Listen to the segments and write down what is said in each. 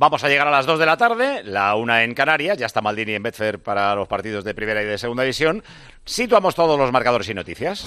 Vamos a llegar a las 2 de la tarde, la 1 en Canarias, ya está Maldini en Betfair para los partidos de primera y de segunda división. Situamos todos los marcadores y noticias.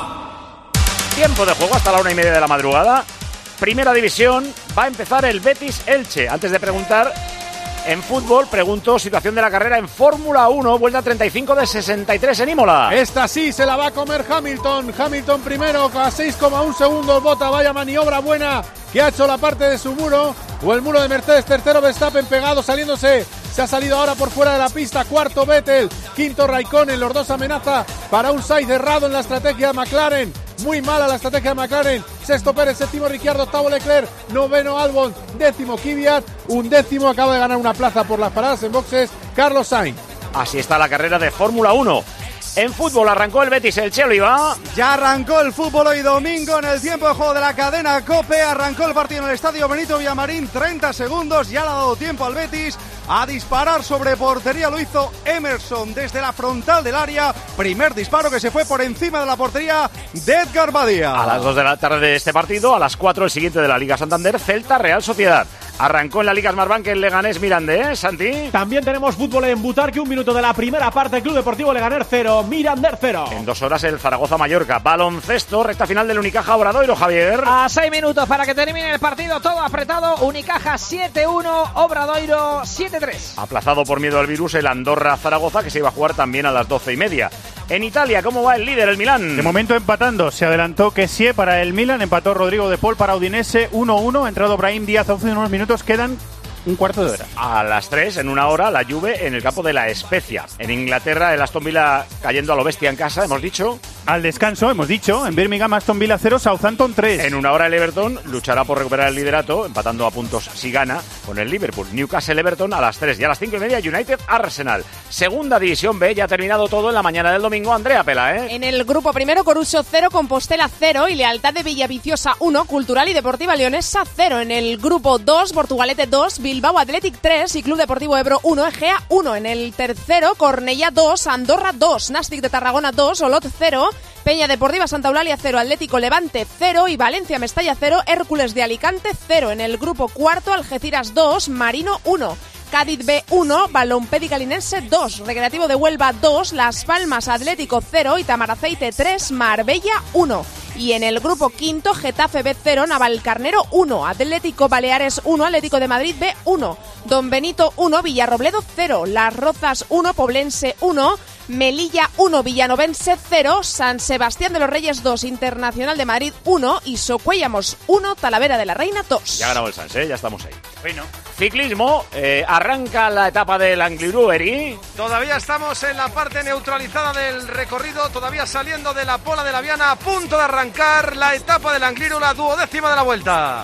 Tiempo de juego hasta la 1:30 de la madrugada. Primera división, va a empezar el Betis-Elche. Antes de preguntar, en fútbol, pregunto situación de la carrera en Fórmula 1, vuelta 35 de 63 en Imola. Esta sí se la va a comer Hamilton. Hamilton primero a 6,1 segundos, bota, vaya maniobra buena que ha hecho la parte de su muro, o el muro de Mercedes. Tercero Verstappen pegado, saliéndose, se ha salido ahora por fuera de la pista. Cuarto Vettel, quinto Raikkonen, los dos amenaza para un Sainz errado en la estrategia de McLaren. Muy mala la estrategia de McLaren. Sexto Pérez, séptimo Ricciardo, octavo Leclerc, noveno Albon, décimo Kvyat, undécimo acaba de ganar una plaza por las paradas en boxes Carlos Sainz. Así está la carrera de Fórmula 1. En fútbol arrancó el Betis-Elche, Oliva. Ya arrancó el fútbol hoy domingo en el tiempo de juego de la cadena COPE. Arrancó el partido en el estadio Benito Villamarín, 30 segundos. Ya le ha dado tiempo al Betis a disparar sobre portería. Lo hizo Emerson desde la frontal del área. Primer disparo que se fue por encima de la portería de Edgar Badía. A las 2 de la tarde de este partido, a las 4 el siguiente de la Liga Santander, Celta Real Sociedad. Arrancó en la Liga Smartbank el Leganés Mirandés, Santi. También tenemos fútbol en Butarque, un minuto de la primera parte, Club Deportivo Leganés 0, Mirandés 0. En 2 horas el Zaragoza-Mallorca. Baloncesto, recta final del Unicaja Obradoiro, Javier. A 6 minutos para que termine el partido, todo apretado. Unicaja 7-1, Obradoiro 7-3. Aplazado por miedo al virus el Andorra-Zaragoza, que se iba a jugar también a las 12:30. En Italia, ¿cómo va el líder, el Milán? De momento empatando, se adelantó Kessie para el Milan, empató Rodrigo de Paul para Udinese 1-1, entrado Brahim Díaz hace unos minutos, quedan un cuarto de hora. A las 3, en una hora, la Juve en el campo de la Spezia. En Inglaterra, el Aston Villa cayendo a lo bestia en casa, hemos dicho. Al descanso, hemos dicho, en Birmingham, Aston Villa 0, Southampton 3. En una hora el Everton luchará por recuperar el liderato, empatando a puntos si gana con el Liverpool. Newcastle-Everton a las 3 y a las 5:30 United-Arsenal. Segunda División B, ya ha terminado todo en la mañana del domingo. Andrea Pela, ¿eh? En el grupo primero, Coruso 0, Compostela 0 y Lealtad de Villaviciosa 1, Cultural y Deportiva Leonesa 0. En el grupo 2, Portugalete 2, Bilbao Athletic 3 y Club Deportivo Ebro 1, Egea 1. En el tercero, Cornellá 2, Andorra 2, Nàstic de Tarragona 2, Olot 0, Peña Deportiva Santa Eulalia 0, Atlético Levante 0 y Valencia Mestalla 0, Hércules de Alicante 0. En el grupo cuarto, Algeciras 2, Marino 1. Cádiz B 1, Balompédica Linense 2, Recreativo de Huelva 2, Las Palmas Atlético 0 y Tamaraceite 3, Marbella 1. Y en el grupo quinto, Getafe B 0, Navalcarnero 1, Atlético Baleares 1, Atlético de Madrid B 1, Don Benito 1, Villarrobledo 0, Las Rozas 1, Poblense 1, Melilla 1, Villanovense 0, San Sebastián de los Reyes 2, Internacional de Madrid 1 y Socuéllamos 1, Talavera de la Reina 2. Ya ganó el Sanse, ya estamos ahí. Bueno, ciclismo, arranca la etapa del Angliru, Eri. Todavía estamos en la parte neutralizada del recorrido, todavía saliendo de la Pola de la Viana, a punto de arrancar la etapa del Angliru, la 12ª de la vuelta.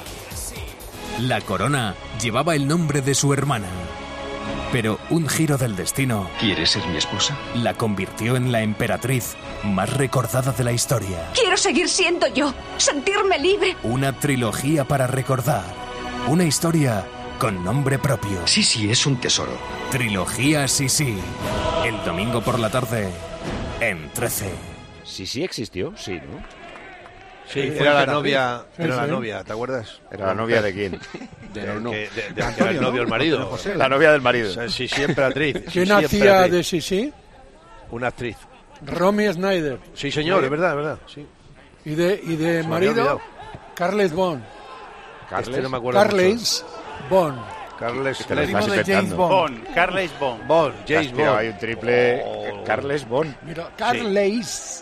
La corona llevaba el nombre de su hermana, pero un giro del destino... ¿Quieres ser mi esposa? La convirtió en la emperatriz más recordada de la historia. Quiero seguir siendo yo, sentirme libre. Una trilogía para recordar. Una historia con nombre propio. Sí, es un tesoro. Trilogía Sí. El domingo por la tarde, en 13. Sí existió, sí, ¿no? Sí, era la novia, la novia, ¿te acuerdas? ¿Era la novia de quién? Era el novio, el marido. José, la novia del marido. Sí, emperatriz. ¿Quién hacía de Sí? Una actriz. Romy Schneider. Sí, señor, es verdad, sí. ¿Y de marido? Carles Bond. No me acuerdo. Carles Bond. Carles Bond. Carles Bond. James Bond. Hay un triple. Carles Bond. Mira, Carles.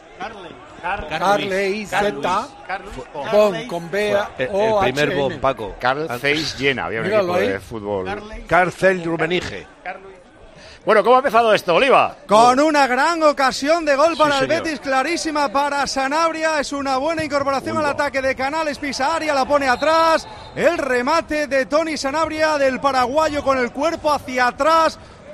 Carles Z. Bond con B. El primer Bond, Paco. Carl Zeiss Jena, había un equipo de fútbol. Carl Zeiss Rummenigge. Bueno, ¿cómo ha empezado esto, Oliva? Con una gran ocasión de gol para el Betis, clarísima para Sanabria. Es una buena incorporación al ataque de Canales, pisa área, la pone atrás. El remate de Tony Sanabria, del paraguayo, con el cuerpo hacia atrás.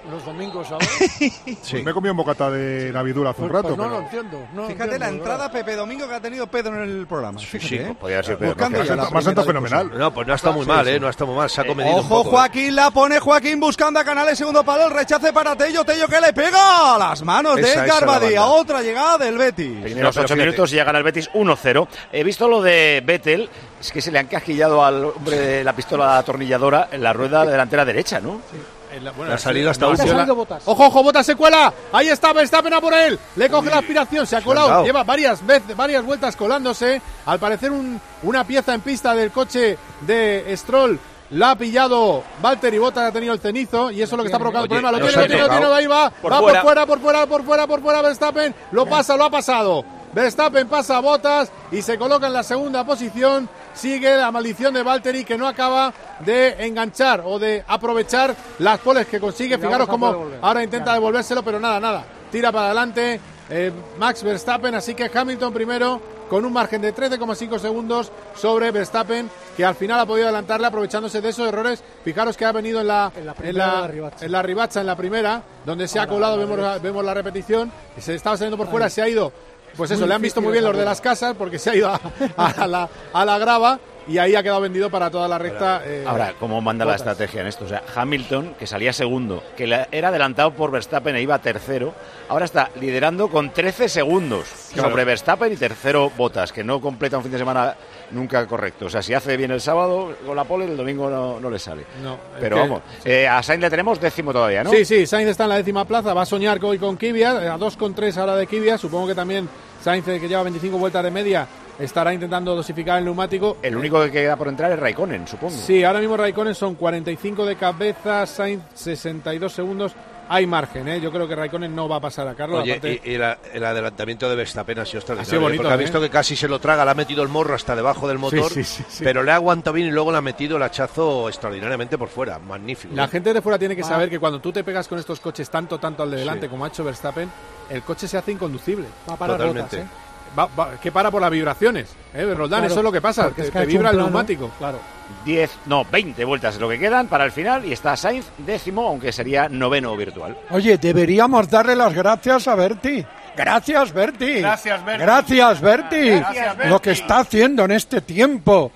los domingos ahora. Pues me he comido un bocata de navidura hace un rato. Pues no pero... lo entiendo. Fíjate la entrada Pepe Domingo que ha tenido Pedro en el programa. Fíjate, podría haber sido Pedro. Me ha sentado fenomenal. No, pues no ha estado muy mal, no ha estado muy mal. Se ha comedido un Ojo, poco. Joaquín, la pone Joaquín buscando a Canales, segundo palo, el rechace para Tello que le pega a las manos de Edgar Badía. Otra llegada del Betis. Primeros 8 minutos y llegan al Betis 1-0. He visto lo de Vettel, es que se le han casquillado al hombre de la pistola atornilladora en la rueda delantera derecha, ¿no? Sí. La salida hasta última. Ojo, Botas se cuela. Ahí está Verstappen a por él. Le coge la aspiración, se ha colado. Lleva varias vueltas colándose. Al parecer una pieza en pista del coche de Stroll la ha pillado Valtteri Bottas, ha tenido el cenizo y eso es lo que está provocando el problema. Lo tiene, ahí va. Por fuera Verstappen. Lo ha pasado. Verstappen pasa a Bottas y se coloca en la segunda posición. Sigue la maldición de Valtteri, que no acaba de enganchar o de aprovechar las poles que consigue. Fijaros cómo ahora intenta devolvérselo, pero nada. Tira para adelante Max Verstappen, así que Hamilton primero con un margen de 13,5 segundos sobre Verstappen, que al final ha podido adelantarle aprovechándose de esos errores. Fijaros que ha venido en la ribacha, en la primera, donde se ha colado, vemos la repetición, se estaba saliendo por fuera, se ha ido. Pues eso, le han visto muy bien los de las casas porque se ha ido a la grava y ahí ha quedado vendido para toda la recta. Ahora, ¿cómo manda la estrategia en esto? O sea, Hamilton, que salía segundo, que era adelantado por Verstappen e iba tercero, ahora está liderando con 13 segundos sobre Verstappen y tercero Bottas, que no completa un fin de semana nunca correcto. O sea, si hace bien el sábado con la pole, el domingo no le sale. No, pero vamos, a Sainz le tenemos 10º todavía, ¿no? Sí, Sainz está en la 10ª plaza, va a soñar hoy con Kvyat, a 2,3 ahora de Kvyat. Supongo que también Sainz, que lleva 25 vueltas de media, estará intentando dosificar el neumático. El único que queda por entrar es Raikkonen, supongo. Sí, ahora mismo Raikkonen son 45 de cabeza, Sainz 62 segundos. Hay margen, yo creo que Raikkonen no va a pasar a Carlos. Oye, aparte... y el adelantamiento de Verstappen ha sido extraordinario. Ha sido bonito, porque ha visto que casi se lo traga, le ha metido el morro hasta debajo del motor, sí. pero le ha aguantado bien y luego le ha metido el hachazo extraordinariamente por fuera. Magnífico. La gente de fuera tiene que saber que cuando tú te pegas con estos coches tanto al de delante como ha hecho Verstappen, el coche se hace inconducible. Va a parar totalmente. Botas, que para por las vibraciones, Roldán, claro, eso es lo que pasa, te vibra el neumático. Claro. 20 vueltas es lo que quedan para el final y está Sainz 10º, aunque sería 9º virtual. Oye, deberíamos darle las gracias a Berti. Gracias, Berti. Gracias, Berti. Lo que está haciendo en este tiempo.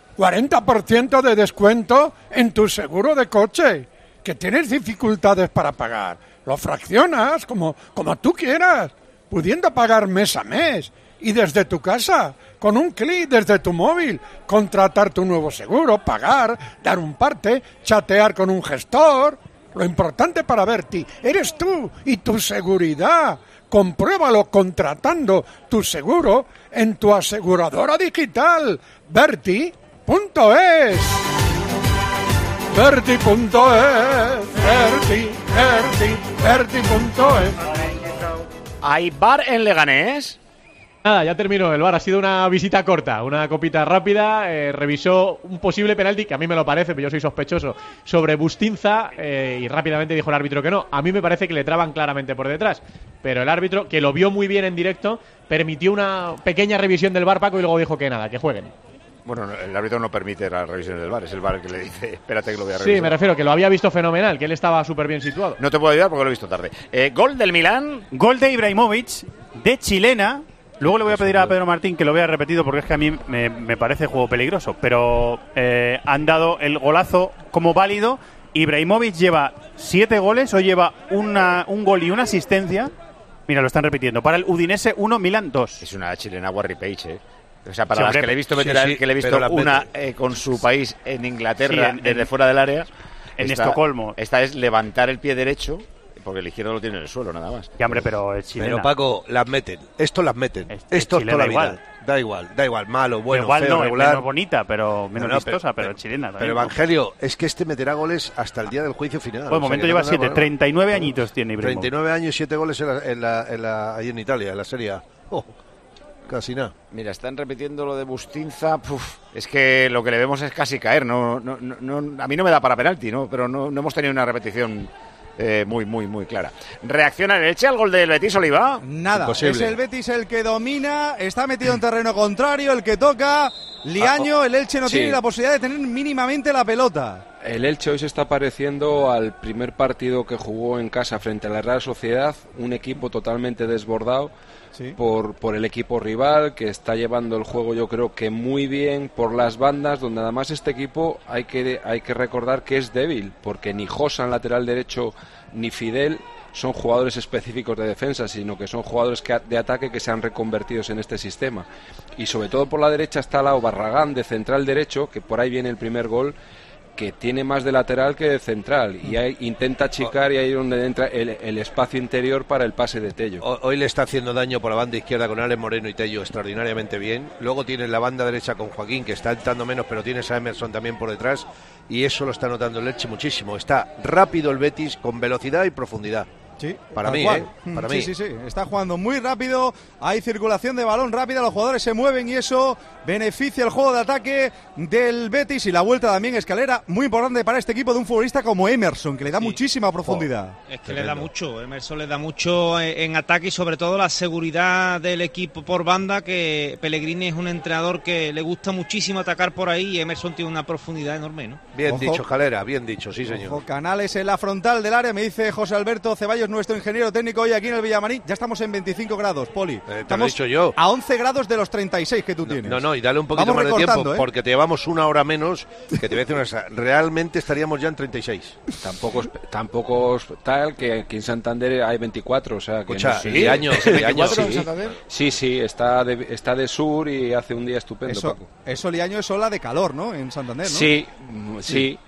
40% de descuento en tu seguro de coche. Que tienes dificultades para pagar. Lo fraccionas como tú quieras, pudiendo pagar mes a mes. Y desde tu casa, con un clic desde tu móvil, contratar tu nuevo seguro, pagar, dar un parte, chatear con un gestor. Lo importante para Berti eres tú y tu seguridad. Compruébalo contratando tu seguro en tu aseguradora digital. Berti.es. Berti.es. ¿Hay bar en Leganés? Nada, ya terminó el VAR, ha sido una visita corta, una copita rápida, revisó un posible penalti, que a mí me lo parece, pero yo soy sospechoso, sobre Bustinza, y rápidamente dijo el árbitro que no. A mí me parece que le traban claramente por detrás, pero el árbitro, que lo vio muy bien en directo, permitió una pequeña revisión del VAR, Paco, y luego dijo que nada, que jueguen. Bueno, el árbitro no permite las revisiones del VAR, es el VAR que le dice, espérate que lo voy a revisar. Sí, me refiero, que lo había visto fenomenal, que él estaba súper bien situado. No te puedo ayudar porque lo he visto tarde. Gol del Milán. Gol de Ibrahimovic, de chilena. Luego le voy a pedir a Pedro Martín que lo vea repetido porque es que a mí me parece juego peligroso. Pero han dado el golazo como válido. Ibrahimovic lleva 7 goles, o lleva un gol y una asistencia. Mira, lo están repitiendo. Para el Udinese 1, Milán 2. Es una chilena Warri Page, O sea, para las que le he visto meter a él, que le he visto una con su país en Inglaterra, desde fuera del área. En Estocolmo. Esta es levantar el pie derecho, porque el izquierdo lo tiene en el suelo, nada más. Ya, hombre, pero es chilena. Pero, Paco, las meten. Esto las meten. Esto es toda la vida. Da igual. Malo, bueno, igual feo, no, regular. Menos bonita, pero menos vistosa, pero chilena también. Pero, Evangelio, es que meterá goles hasta el día del juicio final. Bueno, momento lleva 7. 39 añitos tiene Ibrahimovic. 39 años y 7 goles ahí en Italia, en la Serie A. Casi nada. Mira, están repitiendo lo de Bustinza. Es que lo que le vemos es casi caer. No, a mí no me da para penalti, ¿no? Pero no hemos tenido una repetición muy clara. ¿Reacciona el Elche al gol del Betis, Oliva? Nada, imposible. Es el Betis el que domina, está metido en terreno contrario, el que toca. Liaño, el Elche no tiene la posibilidad de tener mínimamente la pelota. El Elche hoy se está pareciendo al primer partido que jugó en casa frente a la Real Sociedad, un equipo totalmente desbordado por el equipo rival, que está llevando el juego yo creo que muy bien por las bandas, donde además este equipo hay que recordar que es débil, porque ni Josan, lateral derecho, ni Fidel son jugadores específicos de defensa, sino que son jugadores de ataque que se han reconvertido en este sistema. Y sobre todo por la derecha está Lao Barragán, de central derecho, que por ahí viene el primer gol, que tiene más de lateral que de central, y ahí intenta achicar, y ahí es donde entra el espacio interior para el pase de Tello. Hoy le está haciendo daño por la banda izquierda con Alex Moreno y Tello extraordinariamente bien. Luego tienes la banda derecha con Joaquín, que está entrando menos, pero tienes a Emerson también por detrás, y eso lo está notando el Elche muchísimo. Está rápido el Betis, con velocidad y profundidad. Sí, para mí, para mí. Sí, está jugando muy rápido, hay circulación de balón rápida, los jugadores se mueven y eso beneficia el juego de ataque del Betis, y la vuelta también escalera muy importante para este equipo de un futbolista como Emerson, que le da muchísima profundidad. Es que le da mucho, Emerson le da mucho en ataque, y sobre todo la seguridad del equipo por banda, que Pellegrini es un entrenador que le gusta muchísimo atacar por ahí, y Emerson tiene una profundidad enorme, ¿no? Bien dicho, Escalera, bien dicho, sí señor. Ojo, Canales en la frontal del área, me dice José Alberto Ceballos, nuestro ingeniero técnico hoy aquí en el Villamarín. Ya estamos en 25 grados, Poli. Te lo he dicho yo. A 11 grados de los 36 que tú tienes. No, y dale un poquito más de tiempo, porque te llevamos una hora menos, que te voy a decir una cosa, realmente estaríamos ya en 36. Tampoco es tal, que aquí en Santander hay 24, o sea que... Escucha, no, ¿sí? ¿Años en Santander? Sí, está de sur y hace un día estupendo, Paco. Eso Liaño es ola de calor, ¿no? En Santander, ¿no? Sí.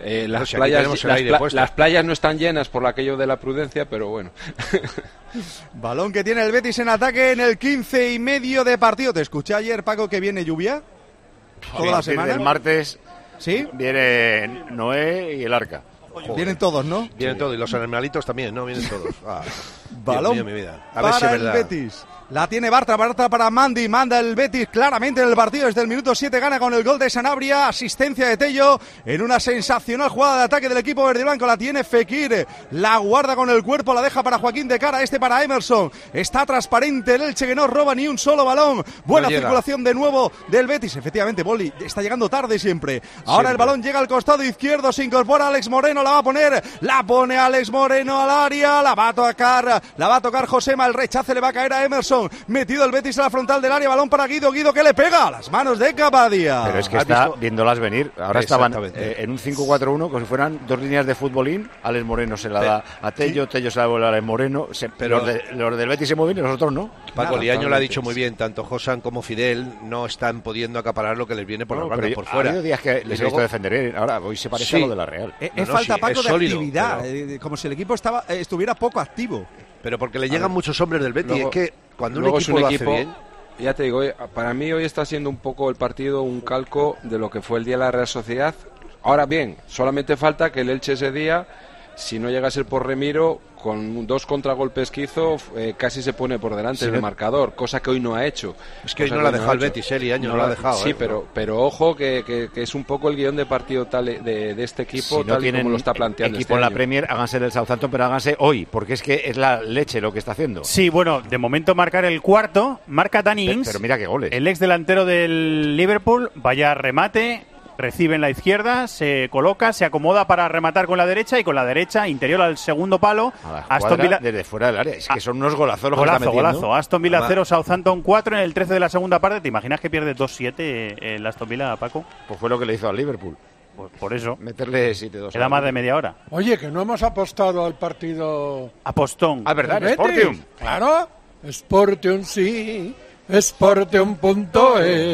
Las playas no están llenas por aquello de la prudencia, pero bueno. Balón que tiene el Betis en ataque en el 15:30 de partido. Te escuché ayer, Paco, que viene lluvia toda la semana. El martes ¿sí? Viene Noé y el Arca. Joder. Vienen todos, ¿no? Vienen todos, y los animalitos también, ¿no? Vienen todos. Balón Dios mío, mi vida. A ver para el Betis. La tiene Bartra para Mandi, manda el Betis claramente en el partido desde el minuto 7, gana con el gol de Sanabria, asistencia de Tello en una sensacional jugada de ataque del equipo verde y blanco, la tiene Fekir, la guarda con el cuerpo, la deja para Joaquín de cara, para Emerson, está transparente el Elche que no roba ni un solo balón, buena circulación de nuevo del Betis, efectivamente Boli está llegando tarde siempre, ahora el balón llega al costado izquierdo, se incorpora Alex Moreno, la va a poner, la pone Alex Moreno al área, la va a tocar Josema, el rechace le va a caer a Emerson, metido el Betis a la frontal del área, balón para Guido que le pega a las manos de Cabadia. Pero es que está viéndolas venir, ahora estaban en un 5-4-1 como si fueran dos líneas de futbolín, Alex Moreno se la da a Tello, Tello se la vuelve a Alex Moreno, pero los del Betis se mueven y nosotros no. Paco Liaño lo ha dicho muy bien, tanto Josan como Fidel no están pudiendo acaparar lo que les viene por las bandas por fuera. Ha habido días que les he visto defender bien, ahora hoy se parece a lo de la Real. Es falta, Paco, de actividad, como si el equipo estuviera poco activo. Pero porque le llegan muchos hombres del Betis, es que cuando un equipo lo hace bien... Ya te digo, para mí hoy está siendo un poco el partido un calco de lo que fue el día de la Real Sociedad. Ahora bien, solamente falta que el Elche ese día, si no llega a ser por Remiro, con 2 contragolpes que hizo, casi se pone por delante del marcador, cosa que hoy no ha hecho. Es que hoy no la ha dejado el Betis, Liaño no la ha dejado. Sí, pero ojo que es un poco el guión de partido tal de este equipo, si no tal y como lo está planteando equipo en la Premier, háganse del Southampton, pero háganse hoy, porque es que es la leche lo que está haciendo. Sí, bueno, de momento marcar el cuarto, marca Danny Ings, pero mira qué goles. El ex delantero del Liverpool, vaya remate, recibe en la izquierda, se coloca, se acomoda para rematar con la derecha, y con la derecha interior al segundo palo. Aston Villa desde fuera del área, es que son unos golazos los que está metiendo. Golazo. Aston Villa 0, Southampton 4 en el 13 de la segunda parte. ¿Te imaginas que pierde 2-7 el Aston Villa, Paco? Pues fue lo que le hizo al Liverpool. Pues por eso. Meterle 7-2. Queda más de media hora. Oye, que no hemos apostado al partido... Apostón. Ah, ¿verdad? Sportium. Claro, Sportium sí... Sportium.es,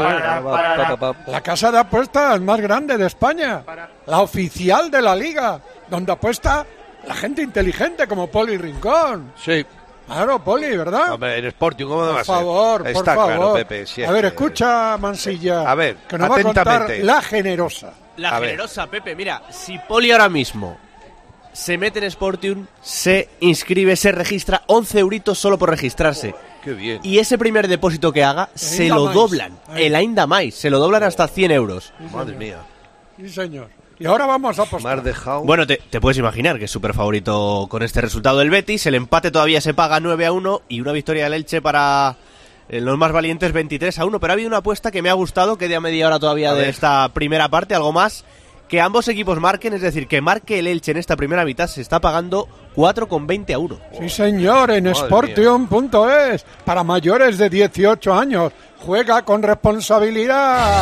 la casa de apuestas más grande de España, la oficial de la liga, donde apuesta la gente inteligente como Poli Rincón. Sí. Claro, Poli, ¿verdad? Hombre, en Sportium, ¿cómo va a ser? Por favor, Está claro, Pepe. Si a ver, escucha, Mansilla, a ver, que nos va a contar la generosa. La generosa, Pepe, mira, si Poli ahora mismo se mete en Sportium, se inscribe, se registra, 11 euritos solo por registrarse. Qué bien. Y ese primer depósito que haga, se lo doblan. El Ainda Mais, se lo doblan hasta 100 euros. Madre mía. Sí, señor. Y ahora vamos a apostar. Bueno, te puedes imaginar que es súper favorito con este resultado del Betis. El empate todavía se paga 9-1 y una victoria del Elche para los más valientes 23-1. Pero ha habido una apuesta que me ha gustado, que de a media hora todavía de esta primera parte, algo más. que ambos equipos marquen, es decir, que marque el Elche en esta primera mitad, se está pagando 4,20 a 1. Sí, señor, en Sportium.es. Para mayores de 18 años. Juega con responsabilidad.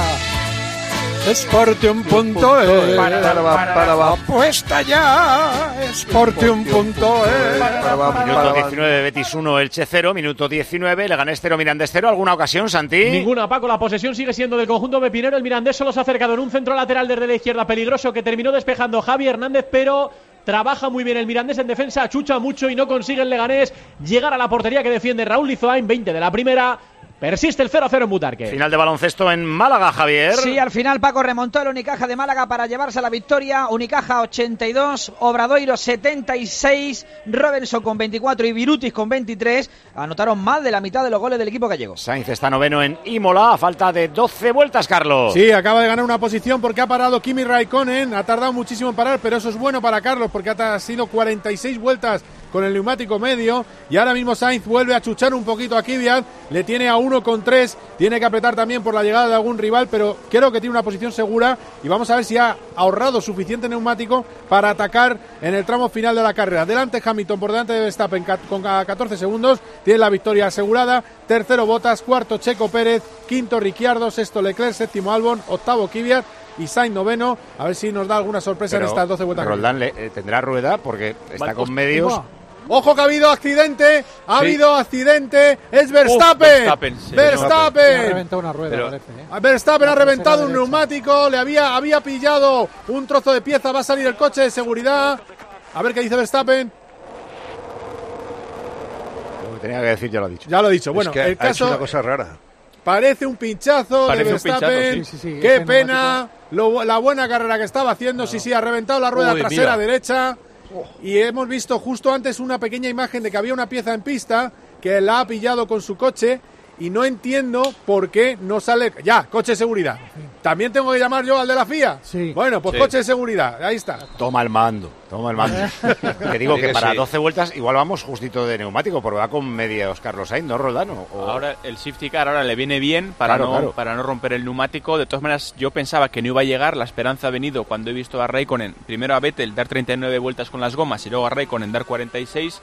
Sportium.es. Apuesta ya. Sportium.es. Minuto 19, Betis 1, Elche 0. Minuto 19, Leganés 0, Mirandés 0. ¿Alguna ocasión, Santi? Ninguna, Paco. La posesión sigue siendo del conjunto pepinero. El Mirandés solo se ha acercado en un centro lateral desde la izquierda peligroso que terminó despejando Javi Hernández, pero trabaja muy bien el Mirandés en defensa, achucha mucho y no consigue el Leganés llegar a la portería que defiende Raúl Lizoain. 20 de la primera. Persiste el 0-0 en Butarque. Final de baloncesto en Málaga, Javier. Sí, al final Paco remontó el Unicaja de Málaga para llevarse la victoria. Unicaja 82, Obradoiro 76, Robinson con 24 y Virutis con 23. Anotaron más de la mitad de los goles del equipo gallego. Sainz está noveno en Imola a falta de 12 vueltas, Carlos. Sí, acaba de ganar una posición porque ha parado Kimi Raikkonen. Ha tardado muchísimo en parar, pero eso es bueno para Carlos porque ha sido 46 vueltas con el neumático medio y ahora mismo Sainz vuelve a chuchar un poquito a Kvyat, le tiene a 1,3, tiene que apretar también por la llegada de algún rival, pero creo que tiene una posición segura y vamos a ver si ha ahorrado suficiente neumático para atacar en el tramo final de la carrera. Delante Hamilton, por delante de Verstappen con 14 segundos, tiene la victoria asegurada. Tercero Bottas, cuarto Checo Pérez, quinto Ricciardo, sexto Leclerc, séptimo Albon, octavo Kvyat y Sainz noveno. A ver si nos da alguna sorpresa en estas 12 vueltas. Roldán tendrá rueda porque está con medios. Ojo que ha habido accidente, accidente, es Verstappen. Verstappen. Ha reventado una rueda, parece, Verstappen ha reventado un neumático, le había pillado un trozo de pieza, va a salir el coche de seguridad. A ver qué dice Verstappen. Lo que tenía que decir ya lo ha dicho. Ya lo he dicho. Bueno, es que el caso ha hecho una cosa rara. Parece un pinchazo de Verstappen. Sí, qué pena la buena carrera que estaba haciendo. Sí, ha reventado la rueda trasera derecha. Y hemos visto justo antes una pequeña imagen de que había una pieza en pista que la ha pillado con su coche y no entiendo por qué no sale. Ya, coche de seguridad. ¿También tengo que llamar yo al de la FIA? Sí. Bueno, pues coche de seguridad, ahí está. Toma el mando. Te digo que para 12 vueltas igual vamos justito de neumático, porque va con medios Carlos Sainz, ¿no, Roldano? Ahora el safety car ahora le viene bien para no romper el neumático. De todas maneras, yo pensaba que no iba a llegar. La esperanza ha venido cuando he visto a Raikkonen, primero a Vettel dar 39 vueltas con las gomas y luego a Raikkonen dar 46.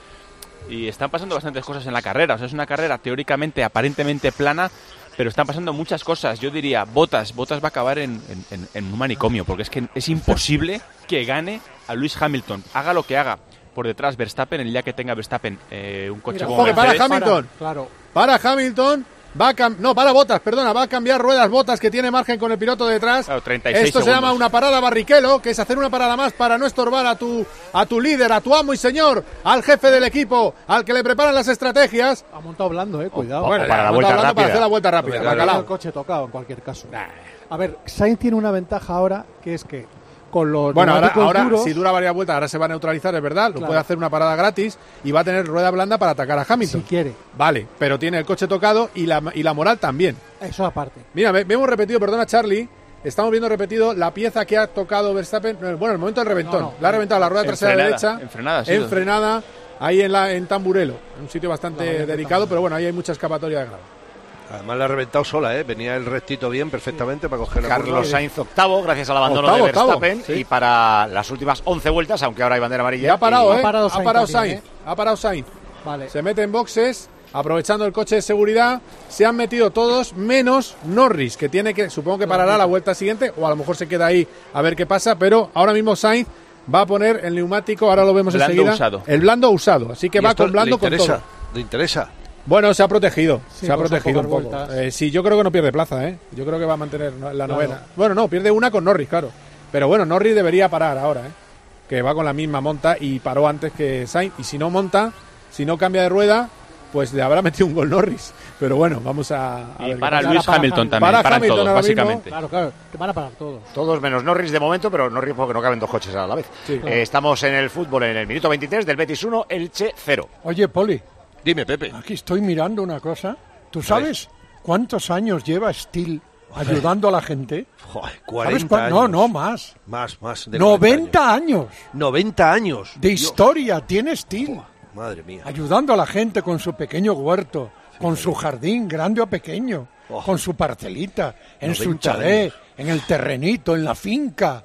Y están pasando bastantes cosas en la carrera. O sea, es una carrera teóricamente, aparentemente plana, pero están pasando muchas cosas. Yo diría, Bottas va a acabar en un manicomio, porque es que es imposible que gane a Lewis Hamilton. Haga lo que haga por detrás Verstappen, el día que tenga Verstappen un coche como Mercedes. Para Hamilton. Para Hamilton. Para Bottas, perdona, va a cambiar ruedas Bottas, que tiene margen con el piloto detrás. Claro, 36 Esto segundos. Se llama una parada Barrichello, que es hacer una parada más para no estorbar a tu líder, a tu amo y señor, al jefe del equipo, al que le preparan las estrategias. Ha montado blando, cuidado. Bueno, para la vuelta rápida. Para hacer la vuelta rápida. El coche tocado en cualquier caso. A ver, Sainz tiene una ventaja ahora, que es que con los ahora duros, si dura varias vueltas, ahora se va a neutralizar, es verdad, lo puede hacer una parada gratis y va a tener rueda blanda para atacar a Hamilton. Si quiere. Vale, pero tiene el coche tocado y la moral también. Eso aparte. Mira, vemos repetido, perdona Charlie, estamos viendo repetido la pieza que ha tocado Verstappen, bueno, el momento del reventón, la ha reventado la rueda trasera derecha, enfrenada, ahí en Tamburello, un sitio bastante delicado, pero bueno, ahí hay mucha escapatoria de grado. Además la ha reventado sola, venía el rectito bien perfectamente para coger la Carlos Sainz octavo, gracias al abandono de Verstappen, y para las últimas 11 vueltas, aunque ahora hay bandera amarilla. Ya ha parado, ha parado Sainz. Vale. Se mete en boxes, aprovechando el coche de seguridad, se han metido todos, menos Norris, que supongo que parará la vuelta siguiente, o a lo mejor se queda ahí a ver qué pasa, pero ahora mismo Sainz va a poner el neumático, ahora lo vemos enseguida, el blando usado, así que va con blando con todo. ¿Le interesa? Bueno, se ha protegido, un poco. Sí, yo creo que no pierde plaza, Yo creo que va a mantener la novena. Bueno, no, pierde una con Norris, claro. Pero bueno, Norris debería parar ahora, que va con la misma monta y paró antes que Sainz. Y si no monta, si no cambia de rueda, pues le habrá metido un gol Norris. Pero bueno, vamos a y ver para Lewis Hamilton también, para Hamilton todos, básicamente. Mismo. Claro, que van a parar todos. Todos menos Norris de momento, pero Norris porque no caben dos coches a la vez. Sí, claro. Estamos en el fútbol en el minuto 23 del Betis 1, Elche 0. Oye, Poli. Dime, Pepe. Aquí estoy mirando una cosa. ¿Tú sabes cuántos años lleva Steel ayudando a la gente? Joder, 40 años. No, más. Más. De 90 años. 90 años. De historia tiene Steel. Madre mía. Ayudando a la gente con su pequeño huerto, con su jardín, grande o pequeño, con su parcelita, en su chalet, en el terrenito, en la finca.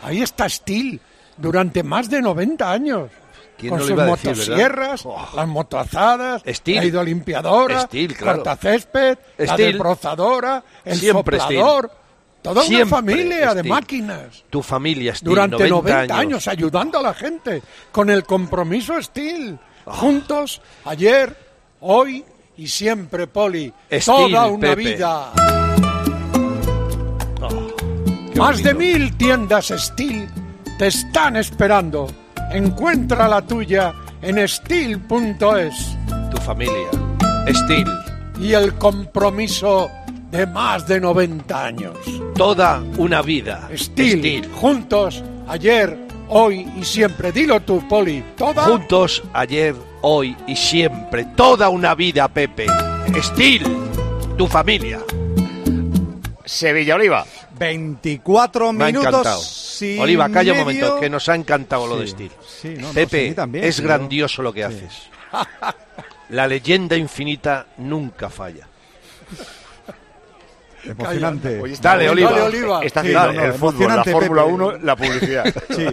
Ahí está Steel durante más de 90 años. Con no sus decir, motosierras, las motoazadas, Steel. la hidrolimpiadora, Steel, claro. cortacésped, la Steel. desbrozadora, el Siempre soplador. Steel. Toda Siempre una familia de Steel. máquinas. Tu familia, Steel, Durante 90 años. años ayudando a la gente con el compromiso Steel. Juntos, ayer, hoy y siempre, Poli. Steel, Toda una Pepe. vida. Qué Más de bonito. 1000 tiendas Steel te están esperando. Encuentra la tuya en steel.es. Tu familia. Steel. Y el compromiso de más de 90 años. Toda una vida. Steel. Juntos, ayer, hoy y siempre. Dilo tú, Poli. Toda. Juntos, ayer, hoy y siempre. Toda una vida, Pepe. Steel. Tu familia. Sevilla-Oliva. 24 Me ha minutos. encantado. sin Oliva, calla un medio. momento, que nos ha encantado lo de Sí, Steel. sí, no, no, Pepe, sí, a mí también, es sí, grandioso lo que haces. La leyenda infinita nunca falla. Emocionante. Hoy está- Dale, Oliva. Dale, Oliva. Está Sí, haciendo no, no, el fútbol, la emocionante, Fórmula Pepe. 1, la publicidad.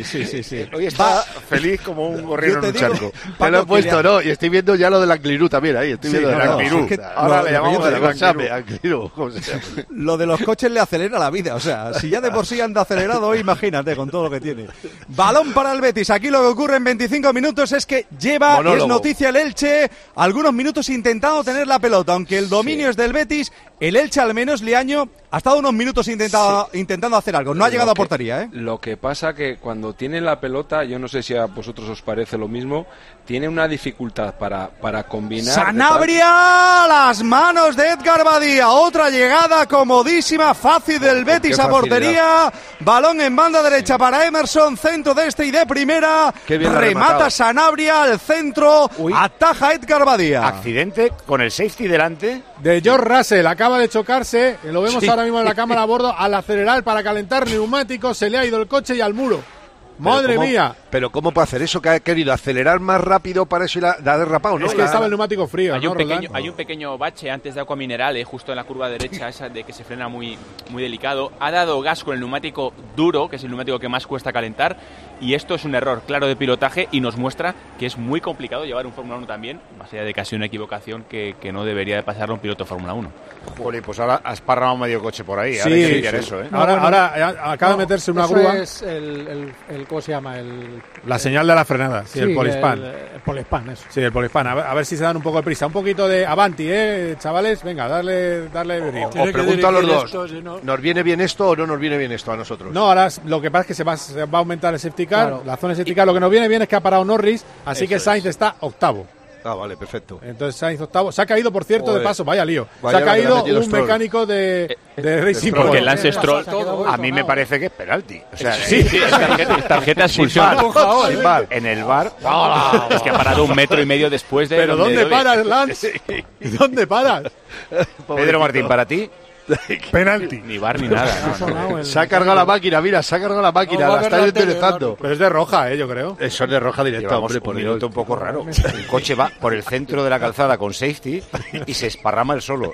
Sí. Hoy está feliz como un gorriero Yo te en un digo, charco. Te lo he puesto, ¿no? Y estoy viendo ya lo del Anglirú también ahí. Estoy viendo no, el no, Anglirú. es que Ahora lo le que llamamos yo te el digo, WhatsApp, Anglirú. ¿Cómo se llama? Lo de los coches le acelera la vida, o sea, si ya de por sí anda acelerado, imagínate con todo lo que tiene. Balón para el Betis, aquí lo que ocurre en 25 minutos es que lleva, Monólogo. es noticia el Elche, algunos minutos intentando tener la pelota, aunque el dominio es del Betis, el Elche al menos Liaño ha estado unos minutos intentando hacer algo, no ha llegado a portería, ¿eh? Lo que pasa que cuando tiene la pelota, yo no sé si a vosotros os parece lo mismo, tiene una dificultad para combinar. Sanabria, las manos de Edgar Badía, otra llegada comodísima, fácil del Betis qué a portería, balón en banda derecha para Emerson, centro de este y de primera, Qué bien lo ha remata rematado. Sanabria al centro, ataja Edgar Badía. Accidente con el safety delante. De George Russell, acaba de chocarse, lo vemos Sí. ahora mismo en la cámara a bordo, al acelerar para calentar neumáticos, se le ha ido el coche y al muro. Madre mía. Pero ¿cómo puede hacer eso? Que ha querido acelerar más rápido para eso y la ha derrapado, ¿no? Es que estaba el neumático frío, Hay ¿no, un, Roldán? pequeño, hay un pequeño bache antes de Aqua Minerale, justo en la curva derecha, esa de que se frena muy delicado. Ha dado gas con el neumático duro, que es el neumático que más cuesta calentar, y esto es un error claro de pilotaje y nos muestra que es muy complicado llevar un Fórmula 1 también, más allá de casi una equivocación que no debería de pasarlo un piloto Fórmula 1. Jolín, pues ahora has parrado medio coche por ahí. Sí, Ahora hay que limpiar sí. eso, ¿eh? Ahora acaba de meterse una eso grúa. es el ¿cómo se llama? La señal de la frenada, sí, el Polispan. El Polispan, eso. Sí, el Polispan. A ver si se dan un poco de prisa. Un poquito de avanti, chavales. Venga, darle brío. Os pregunto a los dos, ¿nos viene bien esto o no nos viene bien esto a nosotros? No, ahora lo que pasa es que se va a aumentar el safety car. Claro. La zona de safety car. Lo que nos viene bien es que ha parado Norris, así Eso que Sainz está octavo. Ah, vale, perfecto. Entonces Sainz octavo. Se ha caído, por cierto, Joder. de paso, vaya lío. Vaya Se ha la que le ha caído metido un Stroll. mecánico de Racing Stroll. Porque Point. el Lance Stroll, quedado a mí me sonado. parece que es penalti. O sea, Sí, Es tarjeta de expulsión. Sin VAR. En el bar. Es que ha parado 1,5 metros después de... Pero donde ¿dónde debe. paras, Lance? ¿Dónde paras? Pedro Martín, para ti, Penalti. Ni bar ni nada. no. Se ha cargado la máquina, mira, se ha cargado la máquina, No, va la a está ver la tele, enderezando. Pero es de roja, yo creo. Eso es de roja directa, llevamos hombre, un por minuto Dios. un poco raro. El coche va por el centro de la calzada con safety y se esparrama el solo.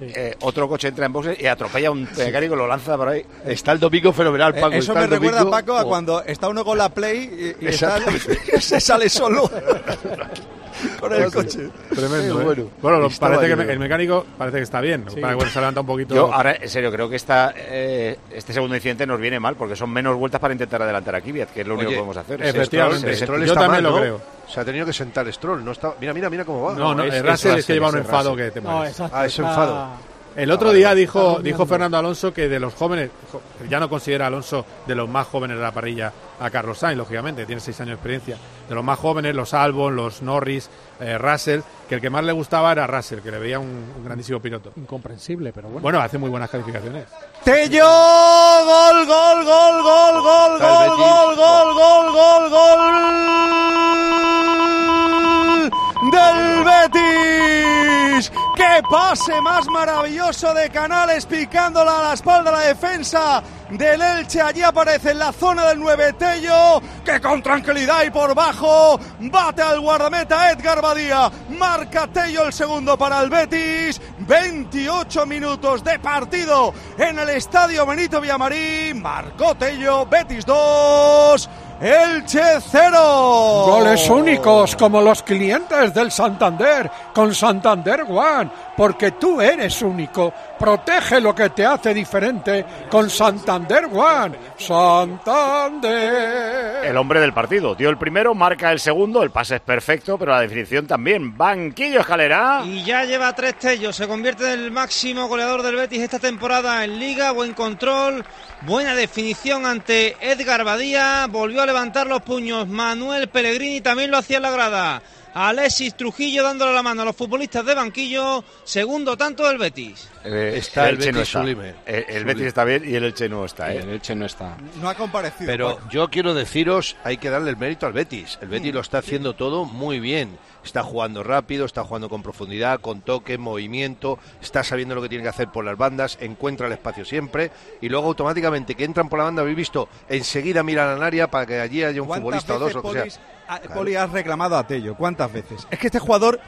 Otro coche entra en boxes y atropella a un mecánico y lo lanza por ahí. Está el domingo fenomenal, Paco. Eso está me el recuerda, domingo- Paco, a Oh. cuando está uno con la Play y Exactamente. se sale solo con el coche. Tremendo. Bueno. Bueno, Estaba parece que yo. el mecánico parece que está bien. Para que se levanta un poquito. Yo ahora, en serio, creo que este segundo incidente nos viene mal porque son menos vueltas para intentar adelantar a Kvyat, que es lo único Oye, que podemos hacer. efectivamente. Stroll Yo está también mal, lo ¿no? creo. Se ha tenido que sentar Stroll. No está... Mira cómo va. No, es Russell es que lleva un es enfado Russell. que te No, mueres. exacto. Ah, es está- enfado. El otro día dijo Fernando Alonso que de los jóvenes, ya no considera a Alonso de los más jóvenes de la parrilla a Carlos Sainz, lógicamente, tiene 6 años de experiencia. De los más jóvenes, los Albon, los Norris, Russell, que el que más le gustaba era Russell, que le veía un grandísimo piloto. Incomprensible, pero bueno. Bueno, hace muy buenas calificaciones. Tello, gol, gol, gol, gol, gol, Está el gol, Betis. gol, gol, gol, gol, gol del Betis. ¡Qué pase más maravilloso de Canales, picándola a la espalda la defensa del Elche. Allí aparece en la zona del 9 Tello, que con tranquilidad y por bajo bate al guardameta Edgar Badía. Marca Tello el segundo para el Betis. 28 minutos de partido en el estadio Benito Villamarín. Marcó Tello. Betis 2, Elche 0. Goles únicos como los clientes del Santander con Santander One, porque tú eres único. Protege lo que te hace diferente con Santander One. Santander. El hombre del partido dio el primero, marca el segundo, el pase es perfecto, pero la definición también. Banquillo Escalera. Y ya lleva 3 Tello, se convierte en el máximo goleador del Betis esta temporada en Liga. Buen control, buena definición ante Edgar Badía. Volvió a levantar los puños Manuel Pellegrini, también lo hacía en la grada. Alexis Trujillo dándole la mano a los futbolistas de banquillo. Segundo tanto del Betis. Está el Betis no está. sublime. El Betis está bien y el Elche no está. El Elche no está. No ha comparecido. Pero yo quiero deciros, hay que darle el mérito al Betis. El Betis lo está haciendo todo muy bien. Está jugando rápido, está jugando con profundidad, con toque, movimiento, está sabiendo lo que tiene que hacer por las bandas, encuentra el espacio siempre y luego automáticamente que entran por la banda, habéis visto, enseguida miran al área para que allí haya un futbolista o dos o que sea. Poli, has reclamado a Tello, ¿cuántas veces? Es que este jugador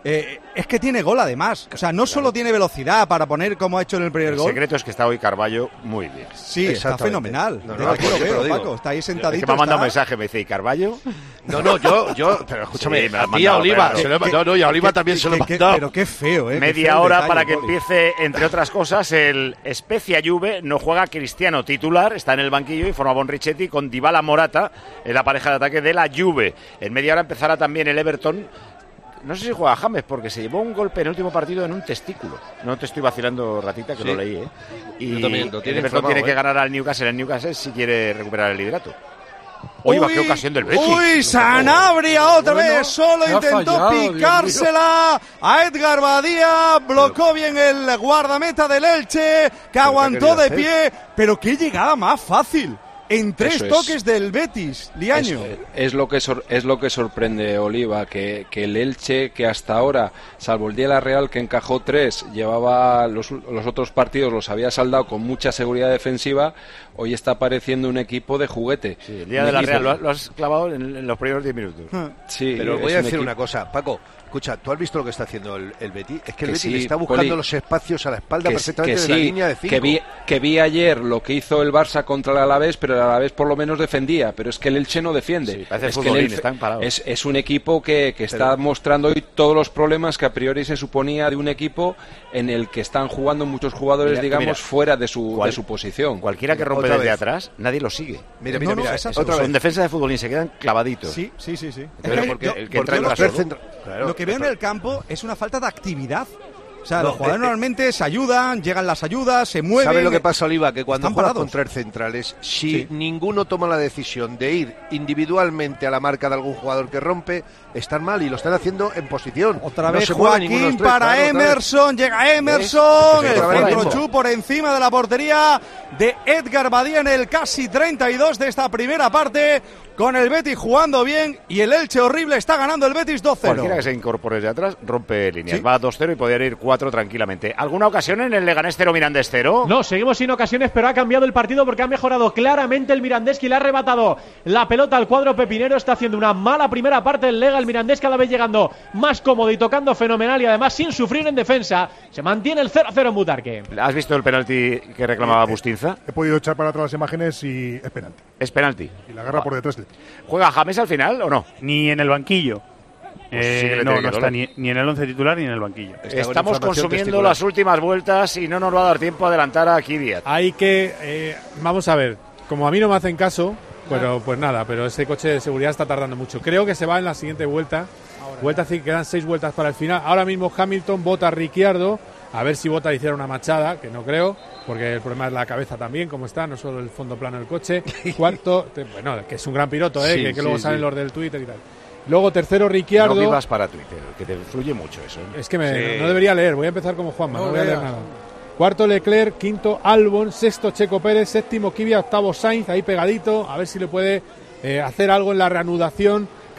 es que tiene gol además, o sea, no solo tiene velocidad para poner como ha hecho en el primer gol. El secreto es que está hoy Carballo muy bien. Sí, está fenomenal. Aquí lo veo, Paco, está ahí sentadito. Es que me ha mandado un mensaje, me dice, ¿y Carballo? No, yo, pero escúchame, Sí, y a Oliva, y a Oliva también se lo he mandado. Pero qué feo, Media hora para que empiece, entre otras cosas, el Spezia Juve. No juega Cristiano titular, está en el banquillo y forma Bonrichetti con Dybala Morata en la pareja de ataque de la Juve. En media hora empezará también el Everton. No sé si juega James, porque se llevó un golpe en el último partido en un testículo. No te estoy vacilando, ratita, que Sí. lo leí, Y Yo también, lo tiene el Everton tiene informado, que ganar al Newcastle en Newcastle si quiere recuperar el liderato. Oye, qué ocasión del Betis. Uy, Sanabria otra vez, solo ha intentó fallado, Dios picársela a Edgar Badía, blocó bien el guardameta del Elche, que aguantó de pie, pero qué llegada más fácil. En 3 Eso es. toques del Betis, Liaño. Es lo que sorprende, Oliva, que el Elche, que hasta ahora, salvo el día de la Real que encajó 3, llevaba los otros partidos, los había saldado con mucha seguridad defensiva, hoy está pareciendo un equipo de juguete. Sí, el día de la Real lo has clavado en los primeros 10 minutos. Sí, pero voy es a un decir equipo- una cosa, Paco. Escucha, ¿tú has visto lo que está haciendo el Betis? Es que el Que Betis sí, está buscando Poli, los espacios a la espalda que perfectamente sí, de la línea de 5. que vi ayer lo que hizo el Barça contra el Alavés, pero el Alavés por lo menos defendía, pero es que el Elche no defiende. Sí, parece es que futbolín, el Elche están parados. es un equipo que está mostrando hoy todos los problemas que a priori se suponía de un equipo en el que están jugando muchos jugadores, Mira, digamos, mira, fuera de su posición. Cualquiera que rompe Otra desde vez. atrás, nadie lo sigue. Mira, No, otra Son vez. defensa de futbolín, se quedan clavaditos. Sí. Pero Es porque yo- el que porque entra en los la tres solo. Claro, lo que veo en el campo es una falta de actividad. O sea, No, los jugadores normalmente se ayudan, llegan las ayudas, se mueven. ¿Sabes lo que pasa, Oliva? Que cuando Están juegas parados. con 3 centrales, si Sí. ninguno toma la decisión de ir individualmente a la marca de algún jugador que rompe, están mal y lo están haciendo en posición. Otra No vez se mueve ninguno de Joaquín los tres, para claro, otra vez. Emerson, llega Emerson, ¿Ves? el Otra vez centro mismo. Chu por encima de la portería de Edgar Badía en el casi 32 de esta primera parte, con el Betis jugando bien y el Elche horrible, está ganando el Betis 2-0. Cualquiera que se incorpore desde atrás rompe líneas. Sí. Va a 2-0 y podría ir 4 tranquilamente. ¿Alguna ocasión en el Leganés 0 Mirandés 0? No, seguimos sin ocasiones, pero ha cambiado el partido porque ha mejorado claramente el Mirandés, que le ha arrebatado la pelota al cuadro pepinero. Está haciendo una mala primera parte el Lega. El Mirandés cada vez llegando más cómodo y tocando fenomenal y además sin sufrir en defensa. Se mantiene el 0-0 en Butarque. ¿Has visto el penalti que reclamaba Bustinza? He podido echar para atrás las imágenes y es penalti. Es penalti. Y la agarra por detrás. ¿Juega James al final o no? Ni en el banquillo. Pues sí que le No, tiene que no está doler. ni en el 11 titular ni en el banquillo. Estamos consumiendo las últimas vueltas y no nos va a dar tiempo a adelantar a Kvyat. Hay que, vamos a ver, como a mí no me hacen caso, pero pues nada, pero ese coche de seguridad está tardando mucho. Creo que se va en la siguiente vuelta. Vuelta así, quedan 6 vueltas para el final. Ahora mismo Hamilton vota a Ricciardo, a ver si vota hiciera una machada, que no creo, porque el problema es la cabeza también, como está, no solo el fondo plano del coche. Cuarto, bueno, que es un gran piloto, Sí, que luego sí, salen sí. los del Twitter y tal. Luego tercero Ricciardo. No vivas para Twitter, que te influye mucho eso. Es que Sí. no debería leer, voy a empezar como Juanma, no voy a leer leas. nada. Cuarto Leclerc, quinto Albon, sexto Checo Pérez, séptimo Kvyat, octavo Sainz, ahí pegadito, a ver si le puede hacer algo en la reanudación.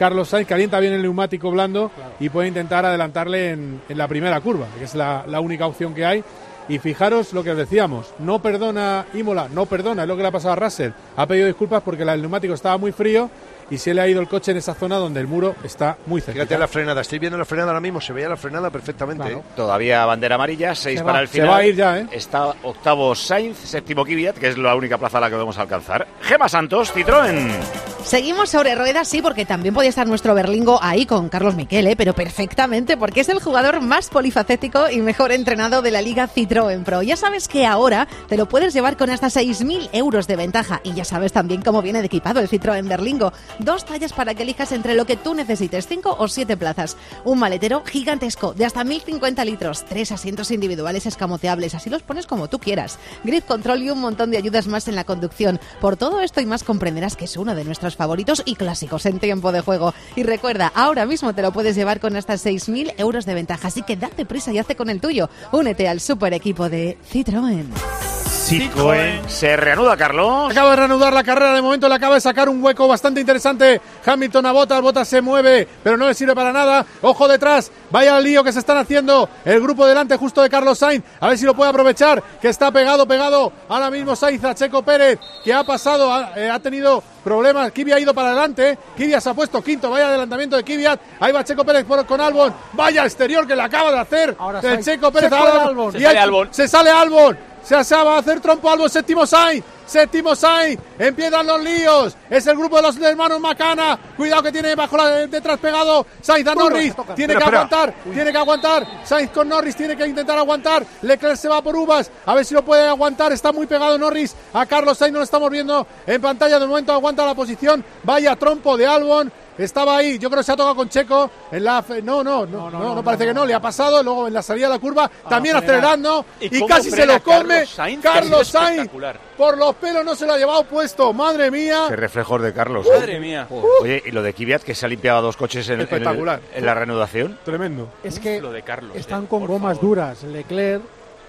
Carlos Sainz, calienta bien el neumático blando y puede intentar adelantarle en la primera curva, que es la única opción que hay. Y fijaros lo que os decíamos, no perdona Imola, no perdona, es lo que le ha pasado a Russell. Ha pedido disculpas porque el neumático estaba muy frío y se le ha ido el coche en esa zona donde el muro está muy cerca. Fíjate la frenada, estoy viendo la frenada ahora mismo, se veía la frenada perfectamente. Claro. Todavía bandera amarilla, 6 para el final. Se va a ir ya, Está octavo Sainz, séptimo Kvyat, que es la única plaza a la que podemos alcanzar. Gemma Santos, Citroën. Seguimos sobre ruedas, sí, porque también podía estar nuestro berlingo ahí con Carlos Miquel, pero perfectamente, porque es el jugador más polifacético y mejor entrenado de la Liga Citroën Pro. Ya sabes que ahora te lo puedes llevar con hasta 6.000 euros de ventaja, y ya sabes también cómo viene de equipado el Citroën Berlingo. 2 tallas para que elijas entre lo que tú necesites, 5 o 7 plazas. Un maletero gigantesco de hasta 1.050 litros, 3 asientos individuales escamoteables, así los pones como tú quieras. Grip control y un montón de ayudas más en la conducción. Por todo esto y más comprenderás que es uno de nuestros favoritos y clásicos en tiempo de juego. Y recuerda, ahora mismo te lo puedes llevar con hasta 6.000 euros de ventaja, así que date prisa y hazte con el tuyo. Únete al super equipo de Citroën. Citroën. Se reanuda, Carlos. Acaba de reanudar la carrera, de momento le acaba de sacar un hueco bastante interesante Hamilton a Bottas se mueve, pero no le sirve para nada. Ojo detrás, vaya el lío que se están haciendo el grupo delante justo de Carlos Sainz, a ver si lo puede aprovechar, que está pegado ahora mismo Sainz a Checo Pérez, que ha pasado, ha tenido problemas. Kvyat ha ido para adelante, Kvyat se ha puesto quinto, vaya adelantamiento de Kvyat, ahí va Checo Pérez con Albon, vaya exterior que le acaba de hacer el Checo Pérez a Albon. Se sale Albon. Se va a hacer trompo Albon, séptimo Sainz, empiezan los líos, es el grupo de los hermanos Macana, cuidado que tiene detrás pegado Sainz a Norris, tiene que aguantar, Sainz con Norris tiene que intentar aguantar, Leclerc se va por uvas, a ver si lo puede aguantar, está muy pegado Norris a Carlos Sainz, no lo estamos viendo en pantalla, de momento aguanta la posición, vaya trompo de Albon. Estaba ahí, yo creo que se ha tocado con Checo en la no parece que no, le ha pasado, luego en la salida de la curva, también acelerando y casi se lo come Carlos Sainz, por los pelos no se lo ha llevado puesto, madre mía. Qué reflejos de Carlos. Madre mía. Oye, y lo de Kvyat, que se ha limpiado 2 coches en la reanudación. Tremendo. Es que lo de Carlos, están con gomas duras Leclerc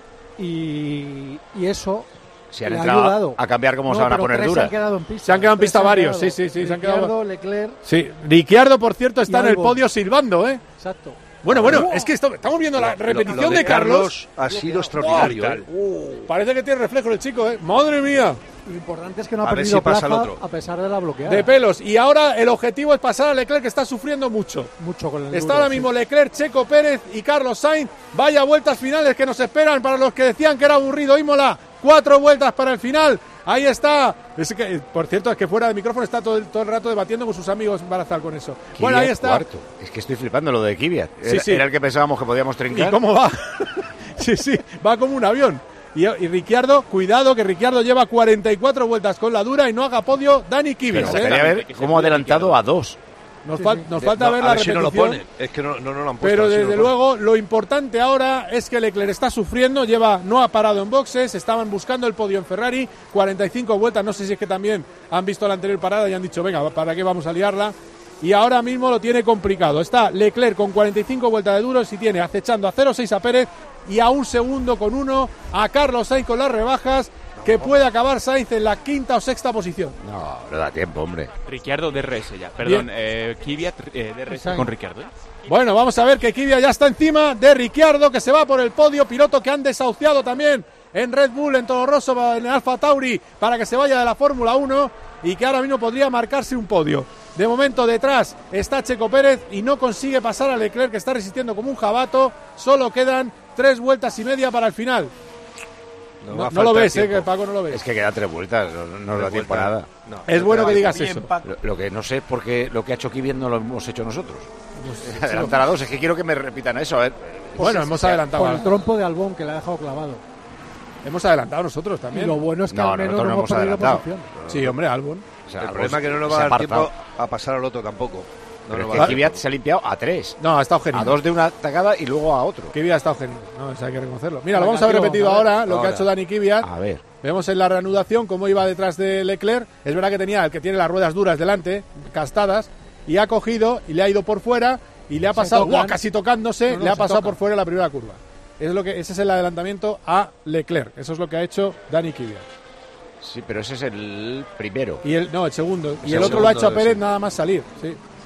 y eso... Se han entrado a cambiar cómo se van a poner duras. Se han quedado en pista varios, sí, se han quedado. Leclerc. Sí, Ricciardo, por cierto, está en el podio silbando, Exacto. Bueno, es que estamos viendo la repetición lo de Carlos. Ha sido extraordinario. Parece que tiene reflejo el chico, Madre mía. Lo importante es que no ha perdido plaza a pesar de la bloqueada. De pelos. Y ahora el objetivo es pasar a Leclerc, que está sufriendo mucho. Con el está ahora mismo Leclerc, Checo Pérez y Carlos Sainz. Vaya vueltas finales que nos esperan para los que decían que era aburrido Imola. 4 vueltas para el final. Ahí está. Por cierto, es que fuera de micrófono está todo el rato debatiendo con sus amigos Barazal con eso. Kvyat, bueno, ahí está. Cuarto. Es que estoy flipando lo de Kvyat. Sí. Era el que pensábamos que podíamos trincar. ¿Y cómo va? sí, va como un avión. Y Ricciardo, cuidado que Ricciardo lleva 44 vueltas con la dura y no haga podio Dani Kvyat. Pero ver cómo ha adelantado a 2. Nos falta ver la repetición. Si no lo pone. Es que no lo han puesto. Pero desde luego lo importante ahora es que Leclerc está sufriendo, no ha parado en boxes, estaban buscando el podio en Ferrari, 45 vueltas, no sé si es que también han visto la anterior parada y han dicho, venga, ¿para qué vamos a liarla? Y ahora mismo lo tiene complicado. Está Leclerc con 45 vueltas de duros y tiene acechando a 0,6 a Pérez y a 1 segundo con 1 a Carlos Sainz con las rebajas, que puede acabar Sainz en la 5ª o 6ª posición. No da tiempo, hombre. Ricciardo DRS ya, perdón, Kvyat DRS con Ricciardo. Bueno, vamos a ver que Kvyat ya está encima de Ricciardo, que se va por el podio, piloto que han desahuciado también en Red Bull, en Toro Rosso, en Alfa Tauri, para que se vaya de la Fórmula 1 y que ahora mismo podría marcarse un podio. De momento detrás está Checo Pérez y no consigue pasar a Leclerc, que está resistiendo como un jabato. Solo quedan 3 vueltas y media para el final. No lo ves, que Paco no lo ves. Es que queda 3 vueltas, no da tiempo a nada. Es bueno que digas eso. Lo que no sé es por qué lo que ha hecho Kvyat no lo hemos hecho nosotros. Adelantar a 2, es que quiero que me repitan eso. A ver. Bueno, hemos adelantado. Con el trompo de Albon que le ha dejado clavado. Hemos adelantado nosotros también. Y lo bueno es que al menos no hemos perdido posición. Sí, hombre, Albon. O sea, el problema es que no nos va a dar tiempo a pasar al otro tampoco. Pero es que Kvyat se ha limpiado a 3. No, ha estado genial. A 2 de una tacada y luego a otro. Kvyat ha estado genial. No, eso hay que reconocerlo. Mira, lo vamos a ver repetido ahora, lo que ha hecho Dani Kvyat. A ver. Vemos en la reanudación cómo iba detrás de Leclerc. Es verdad que tenía el que tiene las ruedas duras delante, castadas, y ha cogido y le ha ido por fuera y le ha pasado, casi tocándose, le ha pasado por fuera la primera curva. Ese es el adelantamiento a Leclerc. Eso es lo que ha hecho Dani Kvyat. Sí, pero ese es el primero. El segundo. Y el otro lo ha hecho a Pérez nada más salir. Sí.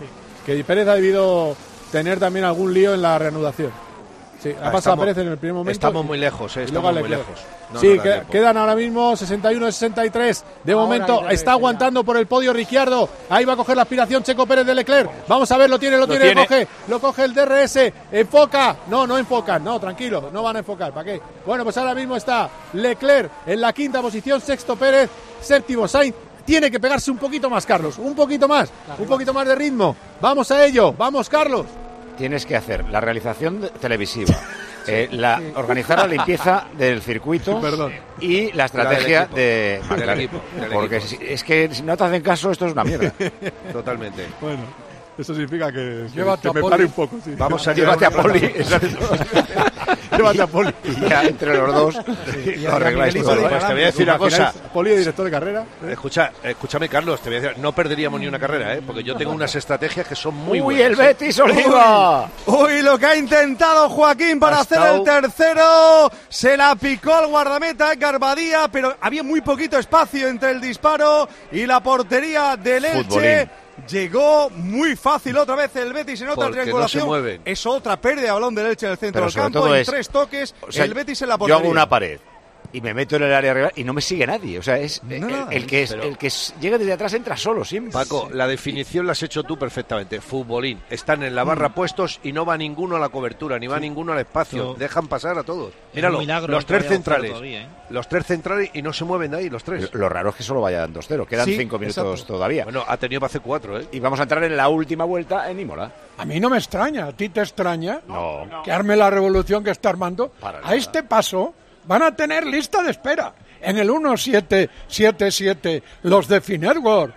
que Pérez ha debido tener también algún lío en la reanudación. Sí, ha pasado a Pérez en el primer momento. Estamos muy lejos, estamos muy lejos. Sí, quedan ahora mismo 61-63. De momento está aguantando por el podio Ricciardo. Ahí va a coger la aspiración Checo Pérez de Leclerc. Vamos a ver, lo tiene. Lo coge el DRS. Enfoca. No enfocan. No, tranquilo, no van a enfocar. ¿Para qué? Bueno, pues ahora mismo está Leclerc en la quinta posición, sexto Pérez, séptimo Sainz. Tiene que pegarse un poquito más, Carlos. Un poquito más de ritmo. Vamos a ello. Vamos, Carlos. Tienes que hacer la realización televisiva, organizar la limpieza del circuito y la estrategia del equipo. Porque es que si no te hacen caso, esto es una mierda. Totalmente. Bueno, eso significa que me pare un poco. Sí. Vamos a llévate a Poli. Llévate a Poli. Y ya entre los dos lo arregláis todo. Pues te voy a decir una cosa. Poli, director de carrera. Escúchame, Carlos, te voy a decir, no perderíamos ni una carrera, porque yo tengo unas estrategias que son muy buenas. ¡Uy, el Betis, Oliva! Uy, lo que ha intentado Joaquín para hacer el tercero. Se la picó al guardameta Edgar Badía, pero había muy poquito espacio entre el disparo y la portería del Elche. Futbolín. Llegó muy fácil otra vez el Betis en otra triangulación. No se mueven. Es otra pérdida de balón del Elche en el centro Pero del campo. En 3 toques, el Betis en la portería. Yo hago una pared y me meto en el área rival y no me sigue nadie. O sea, es el que llega desde atrás entra solo siempre. Paco, la definición la has hecho tú perfectamente. Futbolín. Están en la barra puestos y no va ninguno a la cobertura, ni va ninguno al espacio. Dejan pasar a todos. Míralo, los 3 centrales. Los 3 centrales y no se mueven de ahí, los 3. Lo raro es que solo vayan 2-0. Quedan 5 minutos todavía. Bueno, ha tenido para hacer 4, Y vamos a entrar en la última vuelta en Imola. A mí no me extraña. ¿A ti te extraña? No. Que arme la revolución que está armando. A este paso van a tener lista de espera. En el 1-7-7-7, los de Finetwork.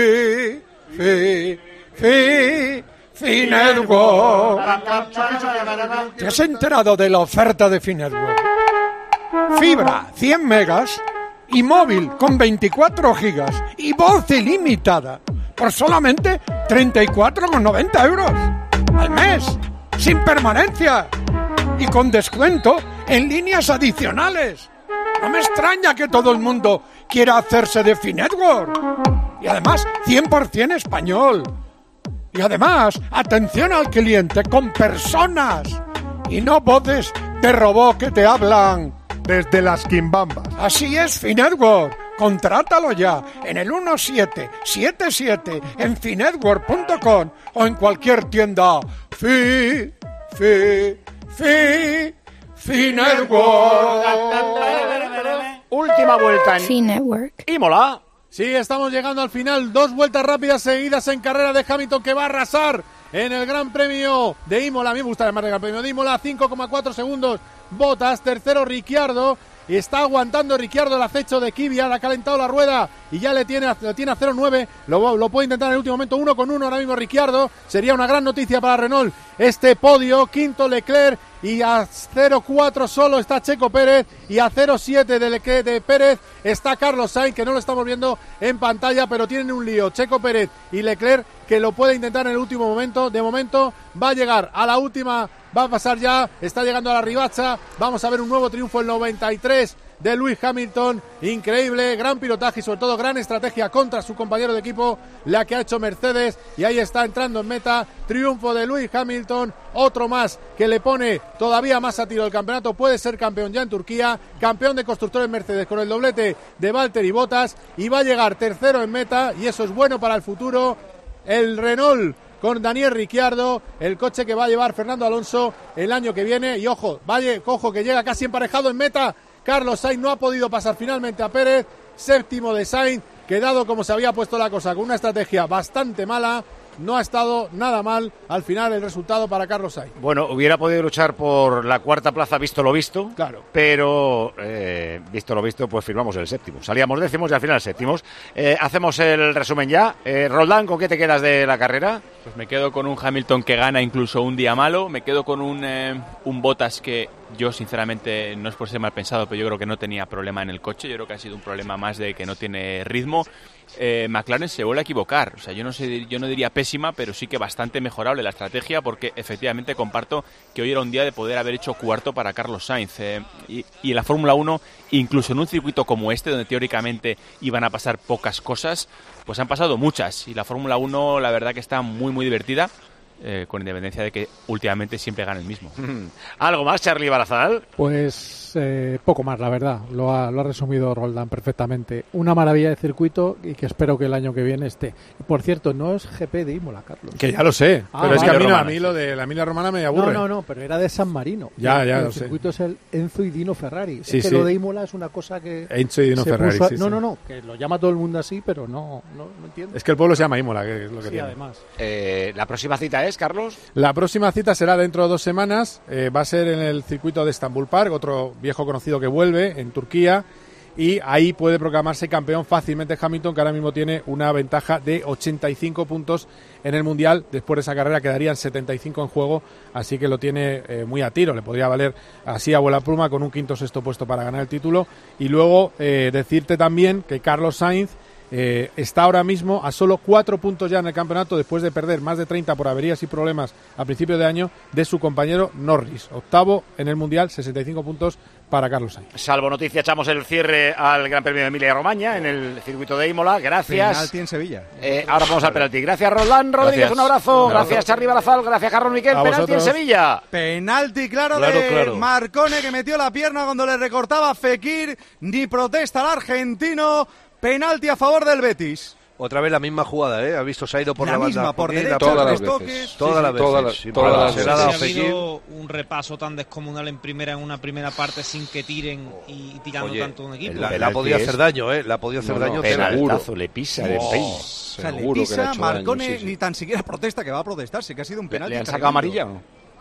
Finetwork. ¿Te has enterado de la oferta de Finetwork? Fibra, 100 megas y móvil con 24 gigas y voz ilimitada por solamente 34,90 euros al mes, sin permanencia y con descuento en líneas adicionales. No me extraña que todo el mundo quiera hacerse de Finetwork. Y además, 100% español. Y además, atención al cliente con personas y no voces de robot que te hablan desde las quimbambas. Así es, Finetwork. Contrátalo ya en el 1777 en finetwork.com o en cualquier tienda. Finetwork. Última vuelta en Finetwork. Imola. Sí, estamos llegando al final. 2 vueltas rápidas seguidas en carrera de Hamilton, que va a arrasar en el Gran Premio de Imola. A mí me gusta llamar el Gran Premio de Imola. 5,4 segundos. Bottas, tercero Ricciardo. Y está aguantando Ricciardo el acecho de Kvyat, ha calentado la rueda y ya lo tiene a 0,9, lo puede intentar en el último momento, 1,1 ahora mismo Ricciardo. Sería una gran noticia para Renault este podio. Quinto Leclerc y a 0,4 solo está Checo Pérez y a 0,7 de Pérez está Carlos Sainz, que no lo estamos viendo en pantalla, pero tienen un lío Checo Pérez y Leclerc, que lo puede intentar en el último momento. De momento va a llegar a la última, va a pasar ya, está llegando a la ribacha. Vamos a ver un nuevo triunfo, el 93 de Lewis Hamilton. Increíble, gran pilotaje y sobre todo gran estrategia contra su compañero de equipo, la que ha hecho Mercedes, y ahí está entrando en meta. Triunfo de Lewis Hamilton, otro más que le pone todavía más a tiro el campeonato. Puede ser campeón ya en Turquía, campeón de constructores Mercedes con el doblete de Valtteri Bottas, y va a llegar tercero en meta, y eso es bueno para el futuro. El Renault con Daniel Ricciardo, el coche que va a llevar Fernando Alonso el año que viene. Y ojo que llega casi emparejado en meta. Carlos Sainz no ha podido pasar finalmente a Pérez, séptimo de Sainz, que dado como se había puesto la cosa con una estrategia bastante mala, no ha estado nada mal al final el resultado para Carlos Sainz. Bueno, hubiera podido luchar por la cuarta plaza visto lo visto, claro, pero visto lo visto, pues firmamos el séptimo. Salíamos décimos y al final séptimos. Hacemos el resumen ya. Roldán, ¿con qué te quedas de la carrera? Pues me quedo con un Hamilton que gana incluso un día malo, me quedo con un Bottas que yo sinceramente, no es por ser mal pensado, pero yo creo que no tenía problema en el coche, yo creo que ha sido un problema más de que no tiene ritmo. McLaren se vuelve a equivocar, o sea, yo no diría pésima, pero sí que bastante mejorable la estrategia, porque efectivamente comparto que hoy era un día de poder haber hecho cuarto para Carlos Sainz, y en la Fórmula 1, incluso en un circuito como este, donde teóricamente iban a pasar pocas cosas, pues han pasado muchas, y la Fórmula 1 la verdad que está muy muy divertida. Con independencia de que últimamente siempre gana el mismo. ¿Algo más, Charlie Barazal? Pues poco más, la verdad. Lo ha resumido Roldán perfectamente. Una maravilla de circuito y que espero que el año que viene esté. Por cierto, no es GP de Imola, Carlos. Que ya lo sé. Pero es que a mí lo de la Emilia Romana me aburre. No, pero era de San Marino. Ya el circuito es el Enzo y Dino Ferrari. Sí, es que lo de Imola es una cosa que... Enzo y Dino Ferrari, No, que lo llama todo el mundo así, pero no entiendo. Es que el pueblo se llama Imola, que es lo que tiene. Además. ¿La próxima cita es, Carlos? La próxima cita será dentro de 2 semanas. Va a ser en el circuito de Istanbul Park, otro viejo conocido que vuelve en Turquía. Y ahí puede proclamarse campeón fácilmente Hamilton, que ahora mismo tiene una ventaja de 85 puntos en el Mundial. Después de esa carrera quedarían 75 en juego, así que lo tiene muy a tiro. Le podría valer así a vuela pluma con un 5º o 6º puesto para ganar el título. Y luego decirte también que Carlos Sainz está ahora mismo a solo 4 puntos ya en el campeonato, después de perder más de 30 por averías y problemas a principio de año, de su compañero Norris. 8º en el Mundial, 65 puntos para Carlos Sainz. Salvo noticia, echamos el cierre al Gran Premio de Emilia-Romagna en el circuito de Imola. Gracias. Penalti en Sevilla. Ahora vamos al penalti. Gracias, Roland Rodríguez. Gracias. Un abrazo. Gracias, Charly Barazal. Gracias, Carlos Miquel. Penalti en Sevilla. Penalti claro de Marcone, que metió la pierna cuando le recortaba a Fekir. Ni protesta al argentino. Penalti a favor del Betis. Otra vez la misma jugada, ¿eh? Ha visto, se ha ido por la banda. Misma, por derecha, todas las toques. veces. Todas las veces. Todas las Ha veces. habido un repaso tan descomunal en una primera parte sin que tiren y tirando tanto un equipo. La podía hacer daño, ¿eh? La podía hacer daño. Penaltazo, le pisa de peine. O sea, le pisa, Marcone ni tan siquiera protesta, que va a protestar, sí que ha sido un penalti. ¿Le han sacado amarilla o no?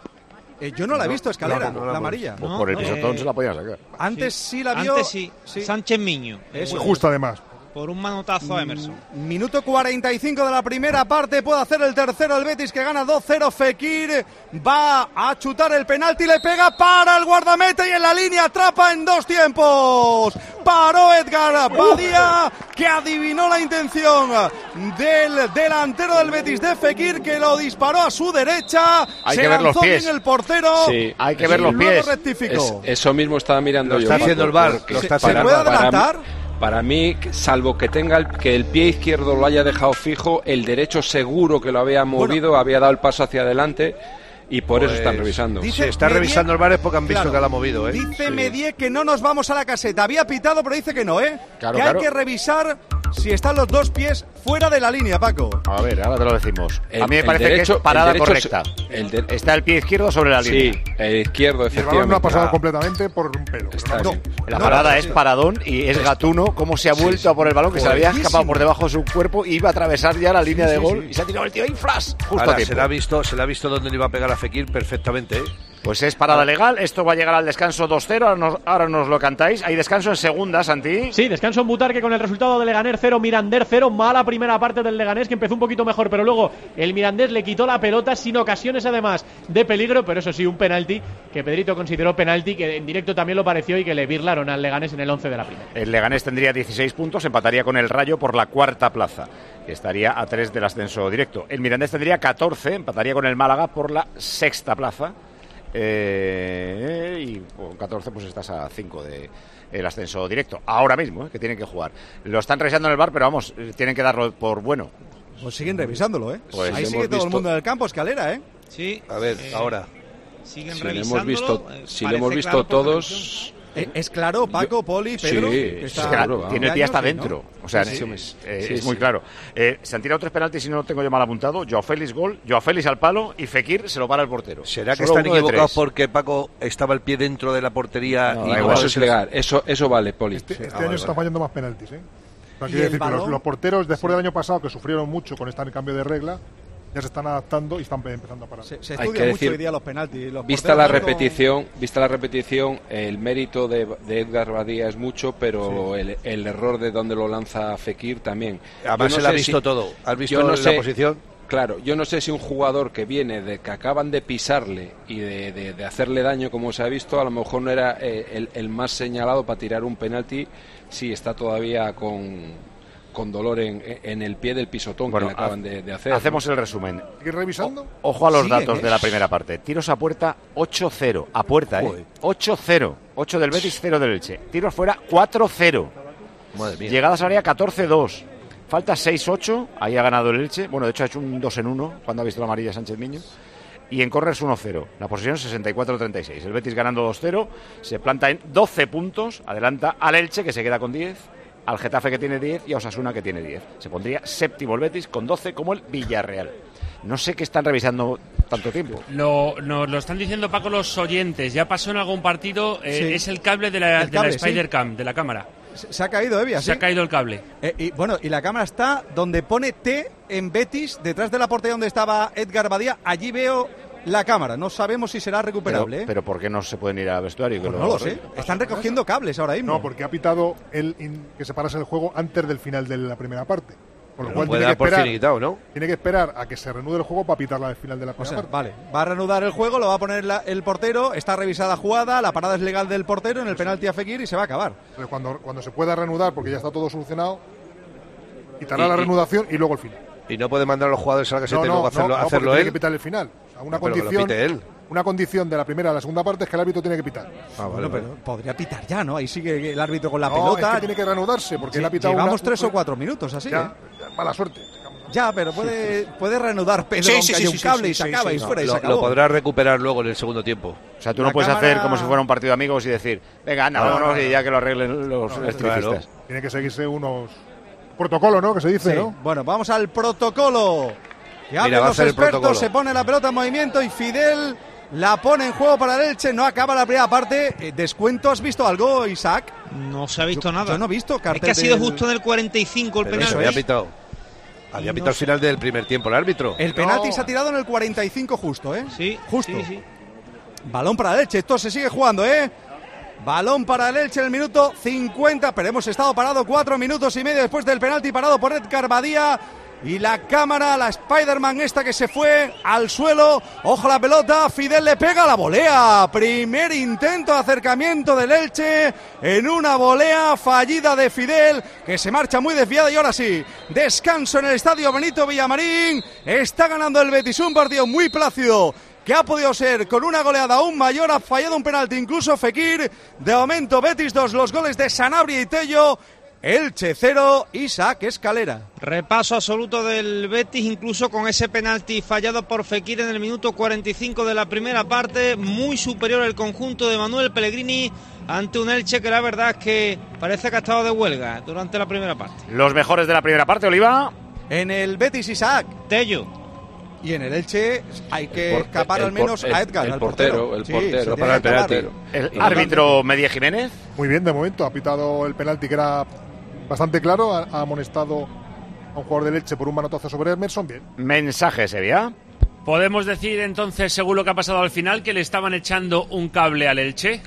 Yo no la he visto, Escalera, la amarilla. Pues por el pisotón se la podía sacar. Antes sí la vio. Antes sí. Sánchez Miño. Eso justo, además. Por un manotazo a Emerson. Minuto 45 de la primera parte. Puede hacer el tercero el Betis, que gana 2-0. Fekir va a chutar el penalti. Le pega para el guardameta y en la línea atrapa en 2 tiempos. Paró Edgar Badía, que adivinó la intención del delantero del Betis, de Fekir, que lo disparó a su derecha. Hay que ver los pies. Bien el portero. Sí. Hay que ver los pies. Rectificó. Eso mismo estaba mirando yo. Está haciendo el VAR. ¿Se puede adelantar? Para mí, salvo que tenga que el pie izquierdo lo haya dejado fijo, el derecho seguro que lo había movido, había dado el paso hacia adelante y por eso están revisando. Si está revisando el VAR es porque han visto que lo ha movido, ¿eh? Dice Medier que no nos vamos a la caseta. Había pitado, pero dice que no, ¿eh? Claro, que hay que revisar si están los 2 pies fuera de la línea, Paco. A ver, ahora te lo decimos. A mí me parece que es parada correcta. Está el pie izquierdo sobre la línea. Sí, el izquierdo, efectivamente. El balón no ha pasado completamente por un pelo. La parada es paradón y es Gatuno cómo se ha vuelto a por el balón, que se le había escapado por debajo de su cuerpo y iba a atravesar ya la línea de gol y se ha tirado el tío ahí, flash, justo a tiempo. Se le ha visto dónde le iba a pegar a Fekir perfectamente, ¿eh? Pues es parada legal, esto va a llegar al descanso 2-0, ahora nos lo cantáis. ¿Hay descanso en segunda, Santi? Sí, descanso en Butarque con el resultado de Leganés 0, Mirandés 0. Mala primera parte del Leganés, que empezó un poquito mejor, pero luego el Mirandés le quitó la pelota sin ocasiones además de peligro, pero eso sí, un penalti que Pedrito consideró penalti, que en directo también lo pareció y que le birlaron al Leganés en el 11 de la primera. El Leganés tendría 16 puntos, empataría con el Rayo por la 4ª plaza, que estaría a 3 del ascenso directo. El Mirandés tendría 14, empataría con el Málaga por la 6ª plaza. Y con 14 pues estás a 5 del ascenso directo ahora mismo, que tienen que jugar. Lo están revisando en el VAR, pero vamos, tienen que darlo por bueno. Pues siguen revisándolo, ¿eh? Pues ahí sigue todo el mundo en el campo, Escalera, ¿eh? Sí. A ver, ahora. Siguen si revisándolo. Lo hemos visto todos. Es claro, Paco, Poli, Pedro. Sí, tiene el pie hasta dentro. ¿No? O sea, sí, es muy claro. Se han tirado 3 penaltis, si no lo tengo yo mal apuntado. Joao Félix gol, Joao Félix al palo y Fekir se lo para el portero. ¿Será que están equivocados porque Paco estaba el pie dentro de la portería? Eso es legal, eso vale, Poli. Este año se están fallando más penaltis, ¿eh? No quiero decir que los porteros, después del año pasado, que sufrieron mucho con este cambio de regla, ya se están adaptando y están empezando a parar. Se estudia mucho hoy día los penaltis. Vista la repetición, el mérito de Edgar Badía es mucho, pero el error de donde lo lanza Fekir también. Además se lo ha visto todo. ¿Has visto la posición? Claro, yo no sé si un jugador que viene de que acaban de pisarle y de hacerle daño, como se ha visto, a lo mejor no era el más señalado para tirar un penalti si está todavía con dolor en el pie del pisotón que le acaban de hacer. Hacemos el resumen. ¿Ir revisando? Ojo a los datos de la primera parte. Tiros a puerta 8-0. A puerta, 8-0. 8 del Betis, 0 del Elche. Tiros fuera 4-0. Madre mía. Llegadas al área 14-2. Falta 6-8, ahí ha ganado el Elche. Bueno, de hecho ha hecho un 2-1 cuando ha visto la amarilla Sánchez Miño. Y en corners 1-0. La posesión 64-36. El Betis ganando 2-0, se planta en 12 puntos, adelanta al Elche, que se queda con 10, al Getafe, que tiene 10, y a Osasuna, que tiene 10. Se pondría séptimo el Betis con 12, como el Villarreal. No sé qué están revisando tanto tiempo. Nos lo están diciendo, Paco, los oyentes. Ya pasó en algún partido, Sí. Es el cable de la Spider-Cam, de la cámara. Se ha caído, Evia, Se ha caído el cable. Y la cámara está donde pone T en Betis, detrás de la portería donde estaba Edgar Badía. Allí veo la cámara. No sabemos si será recuperable. Pero ¿por qué no se pueden ir al vestuario? Pues no lo sé. Están recogiendo cables ahora mismo. No, porque ha pitado que se parase el juego antes del final de la primera parte. Por lo cual puede tiene dar que por esperar, finiquitado, ¿no? Tiene que esperar a que se reanude el juego para pitarla al final de la primera parte. Vale, va a reanudar el juego, lo va a poner el portero, está revisada jugada, la parada es legal del portero en el penalti a Fekir y se va a acabar. Pero cuando se pueda reanudar, porque ya está todo solucionado, quitará la reanudación y luego el final. Y no puede mandar a los jugadores a la caseta y luego hacerlo tiene él. que pitar el final. O sea, una Pero que lo condición, pite él. Una condición de la primera a la segunda parte es que el árbitro tiene que pitar. Bueno, pero podría pitar ya, ¿no? Ahí sigue el árbitro con la No, pelota. es que tiene que reanudarse porque Sí, él ha pitado llevamos 3 o 4 minutos así, ya, mala suerte. Ya, pero puede reanudar Pedro, aunque haya un cable y se acaba y fuera y se acabó. Lo podrá recuperar luego en el segundo tiempo. O sea, tú no puedes hacer como si fuera un partido de amigos y decir, venga, anda, vámonos y ya que lo arreglen los electricistas. Tiene que seguirse unos protocolos, ¿no? Que se dice, Sí. ¿no? Bueno, vamos al protocolo. Que hablen va a los hacer el expertos, protocolo. se pone la pelota en movimiento y Fidel la pone en juego para el Elche. No acaba la primera parte. ¿Descuento? ¿Has visto algo, Isaac? No se ha visto nada. Yo no he visto cartel. Es que ha sido del- justo en el 45 el Pero penal. eso había pitado. Había pitado al final del primer tiempo el árbitro. El penalti se ha tirado en el 45 justo, ¿eh? Sí, justo. sí. Balón para el Elche, esto se sigue jugando, ¿eh? Balón para el Elche en el minuto 50, pero hemos estado parado 4 minutos y medio después del penalti parado por Edgar Badía. Y la cámara, la Spider-Man esta que se fue al suelo. Ojo la pelota, Fidel le pega la volea. Primer intento de acercamiento del Elche en una volea fallida de Fidel, que se marcha muy desviada. Y ahora sí, descanso en el estadio Benito Villamarín. Está ganando el Betis, un partido muy plácido, que ha podido ser con una goleada aún mayor. Ha fallado un penalti incluso Fekir. De momento Betis 2, los goles de Sanabria y Tello. Elche 0, Isaac Escalera. Repaso absoluto del Betis, incluso con ese penalti fallado por Fekir en el minuto 45 de la primera parte. Muy superior el conjunto de Manuel Pellegrini ante un Elche que la verdad es que parece que ha estado de huelga durante la primera parte. Los mejores de la primera parte, Oliva. En el Betis, Isaac. Tello. Y en el Elche hay que escapar al menos a Edgar, al portero. Sí, El se portero. tiene que escapar. El árbitro Medía Jiménez. Muy bien, de momento ha pitado el penalti que era bastante claro, ha amonestado a un jugador del Elche por un manotazo sobre Emerson, bien. Mensaje, Sevilla. Podemos decir entonces, según lo que ha pasado al final, que le estaban echando un cable al Elche.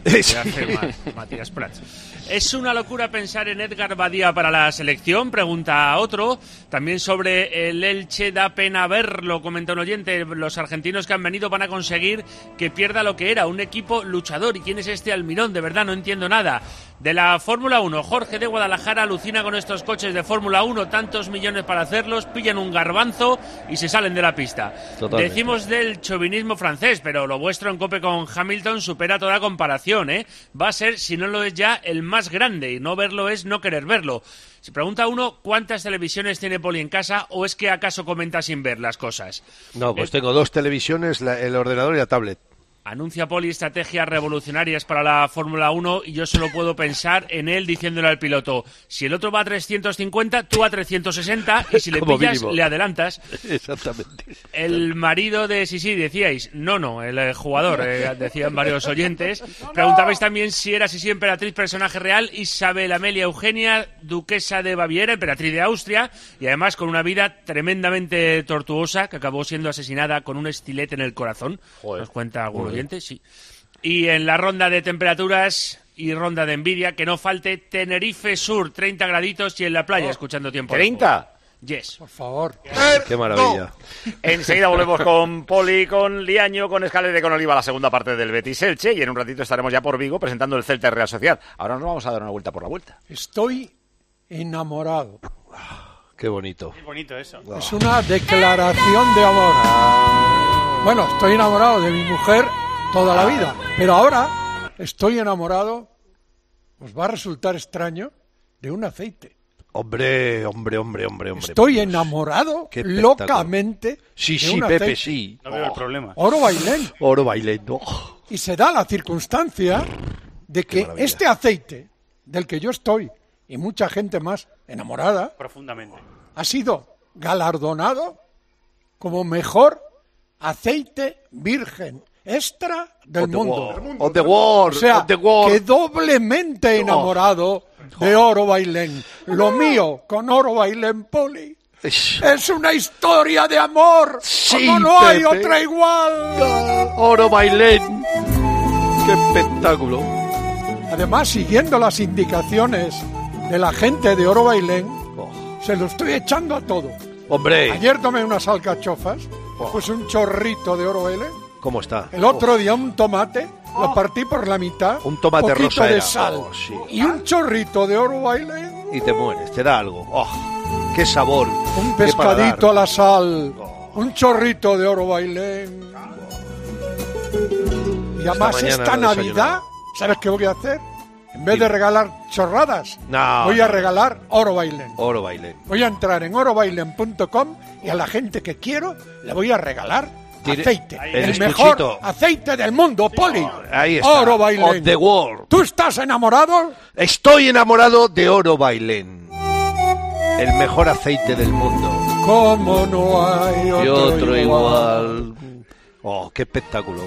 Matías Prats. ¿Es una locura pensar en Edgar Badía para la selección? Pregunta otro. También sobre el Elche, da pena verlo, comenta un oyente. Los argentinos que han venido van a conseguir que pierda lo que era, un equipo luchador. ¿Y quién es este Almirón? De verdad, no entiendo nada. De la Fórmula 1, Jorge de Guadalajara alucina con estos coches de Fórmula 1, tantos millones para hacerlos, pillan un garbanzo y se salen de la pista. Totalmente. Decimos del chauvinismo francés, pero lo vuestro en COPE con Hamilton supera toda comparación, ¿eh? Va a ser, si no lo es ya, el más grande, y no verlo es no querer verlo. Se pregunta uno cuántas televisiones tiene Poli en casa, o es que acaso comenta sin ver las cosas. No, pues tengo 2 televisiones, el ordenador y la tablet. Anuncia Poli estrategias revolucionarias para la Fórmula 1 y yo solo puedo pensar en él diciéndole al piloto, si el otro va a 350, tú a 360 y si le Como pillas, mínimo. le adelantas. Exactamente. El marido de Sisi, decíais, no, el jugador, decían varios oyentes. Preguntabais también si era Sisi emperatriz, personaje real, Isabel Amelia Eugenia, duquesa de Baviera, emperatriz de Austria, y además con una vida tremendamente tortuosa, que acabó siendo asesinada con un estilete en el corazón. Joder. Nos cuenta algún oyente, sí. Y en la ronda de temperaturas y ronda de envidia, que no falte Tenerife Sur, 30 graditos y en la playa, escuchando tiempo. ¿30? Yes. Por favor. Qué maravilla. Enseguida volvemos con Poli, con Liaño, con Escalera y con Oliva, la segunda parte del Betis Elche, y en un ratito estaremos ya por Vigo presentando el Celta Real Sociedad. Ahora nos vamos a dar una vuelta por la vuelta. Estoy enamorado. Qué bonito. Qué bonito eso. Es una declaración de amor. Bueno, estoy enamorado de mi mujer toda la vida, pero ahora estoy enamorado, os va a resultar extraño, de un aceite. Hombre. Estoy enamorado locamente. Sí, de un Pepe, aceite. sí. No veo el problema. Oro Bailén. Oro Bailén, no. Y se da la circunstancia de que este aceite, del que yo estoy, y mucha gente más enamorada, profundamente, ha sido galardonado como mejor aceite virgen extra del mundo. On the world. O sea, on the world. que doblemente enamorado de Oro Bailén. Lo mío con Oro Bailén Poli es una historia de amor. Sí, como no hay Pepe. otra igual. Oro Bailén. Qué espectáculo. Además, siguiendo las indicaciones de la gente de Oro Bailén, se lo estoy echando a todo. Hombre. Ayer tomé unas alcachofas, pues un chorrito de Oro Bailén. ¿Cómo está? El otro día un tomate, lo partí por la mitad. Un tomate poquito rosa de era. sal. Sí. Y un chorrito de Oro Bailén. Y te mueres, te da algo. ¡Qué sabor! Un qué pescadito paladar. a la sal. Un chorrito de Oro Bailén. Y además mañana esta no he Navidad, desayunado. ¿sabes qué voy a hacer? En vez de regalar chorradas, No, voy a no. regalar Oro Bailén. Oro Bailén. Voy a entrar en orobailén.com y a la gente que quiero le voy a regalar aceite. el El mejor estuchito. aceite del mundo, Poli. Ahí está. Oro Bailén. On the world. ¿Tú estás enamorado? Estoy enamorado de Oro Bailén. El mejor aceite del mundo. Como no hay Y otro igual. Qué espectáculo.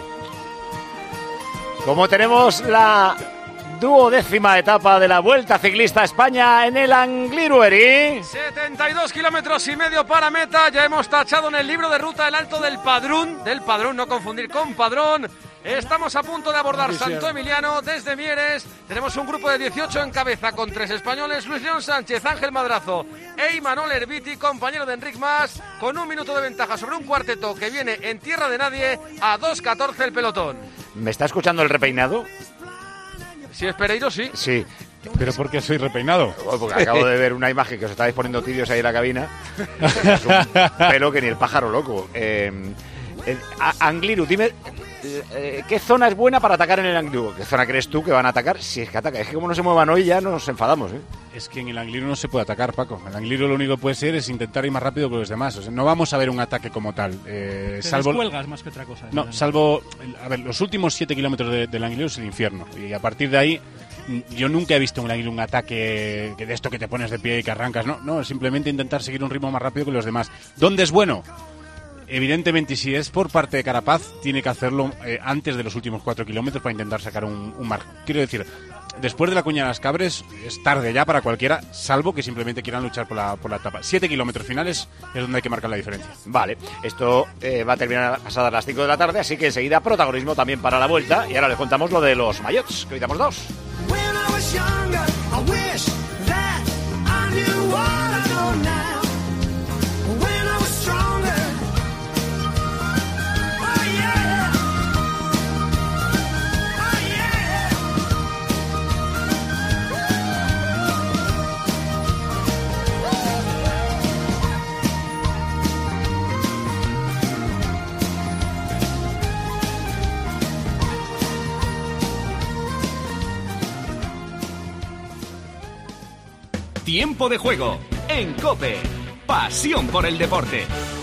Como tenemos la 12ª etapa de la Vuelta Ciclista a España en el Anglirueri. 72 kilómetros y medio para meta. Ya hemos tachado en el libro de ruta el Alto del Padrón, no confundir con Padrón. Estamos a punto de abordar Santo Emiliano desde Mieres. Tenemos un grupo de 18 en cabeza con 3 españoles: Luis León Sánchez, Ángel Madrazo e Imanol Herbiti, compañero de Enric Mas, con 1 minuto de ventaja sobre un cuarteto que viene en tierra de nadie a 2.14 el pelotón. ¿Me está escuchando el repeinado? Si es Pereiro, sí. Sí. ¿Pero por qué soy repeinado? Porque acabo de ver una imagen que os estáis poniendo tibios ahí en la cabina. Es un pelo que ni el pájaro loco. Angliru, dime, ¿qué zona es buena para atacar en el Angliru? ¿Qué zona crees tú que van a atacar? Si es que ataca. Es que como no se muevan hoy ya nos enfadamos, ¿eh? Es que en el Angliru no se puede atacar, Paco. El Angliru lo único que puede ser es intentar ir más rápido que los demás. O sea, no vamos a ver un ataque como tal. Salvo descuelgas más que otra cosa. No, salvo... A ver, los últimos 7 kilómetros del Angliru es el infierno. Y a partir de ahí, yo nunca he visto en el Angliru un ataque de esto que te pones de pie y que arrancas. No, simplemente intentar seguir un ritmo más rápido que los demás. ¿Dónde es bueno? Evidentemente, si es por parte de Carapaz, tiene que hacerlo antes de los últimos 4 kilómetros para intentar sacar un margen. Quiero decir, después de la Cuña de las Cabres, es tarde ya para cualquiera, salvo que simplemente quieran luchar por la etapa. 7 kilómetros finales es donde hay que marcar la diferencia. Vale, esto va a terminar pasadas las 5 de la tarde, así que enseguida protagonismo también para la Vuelta. Y ahora les contamos lo de los maillots, que hoy damos 2. Tiempo de juego en COPE. Pasión por el deporte.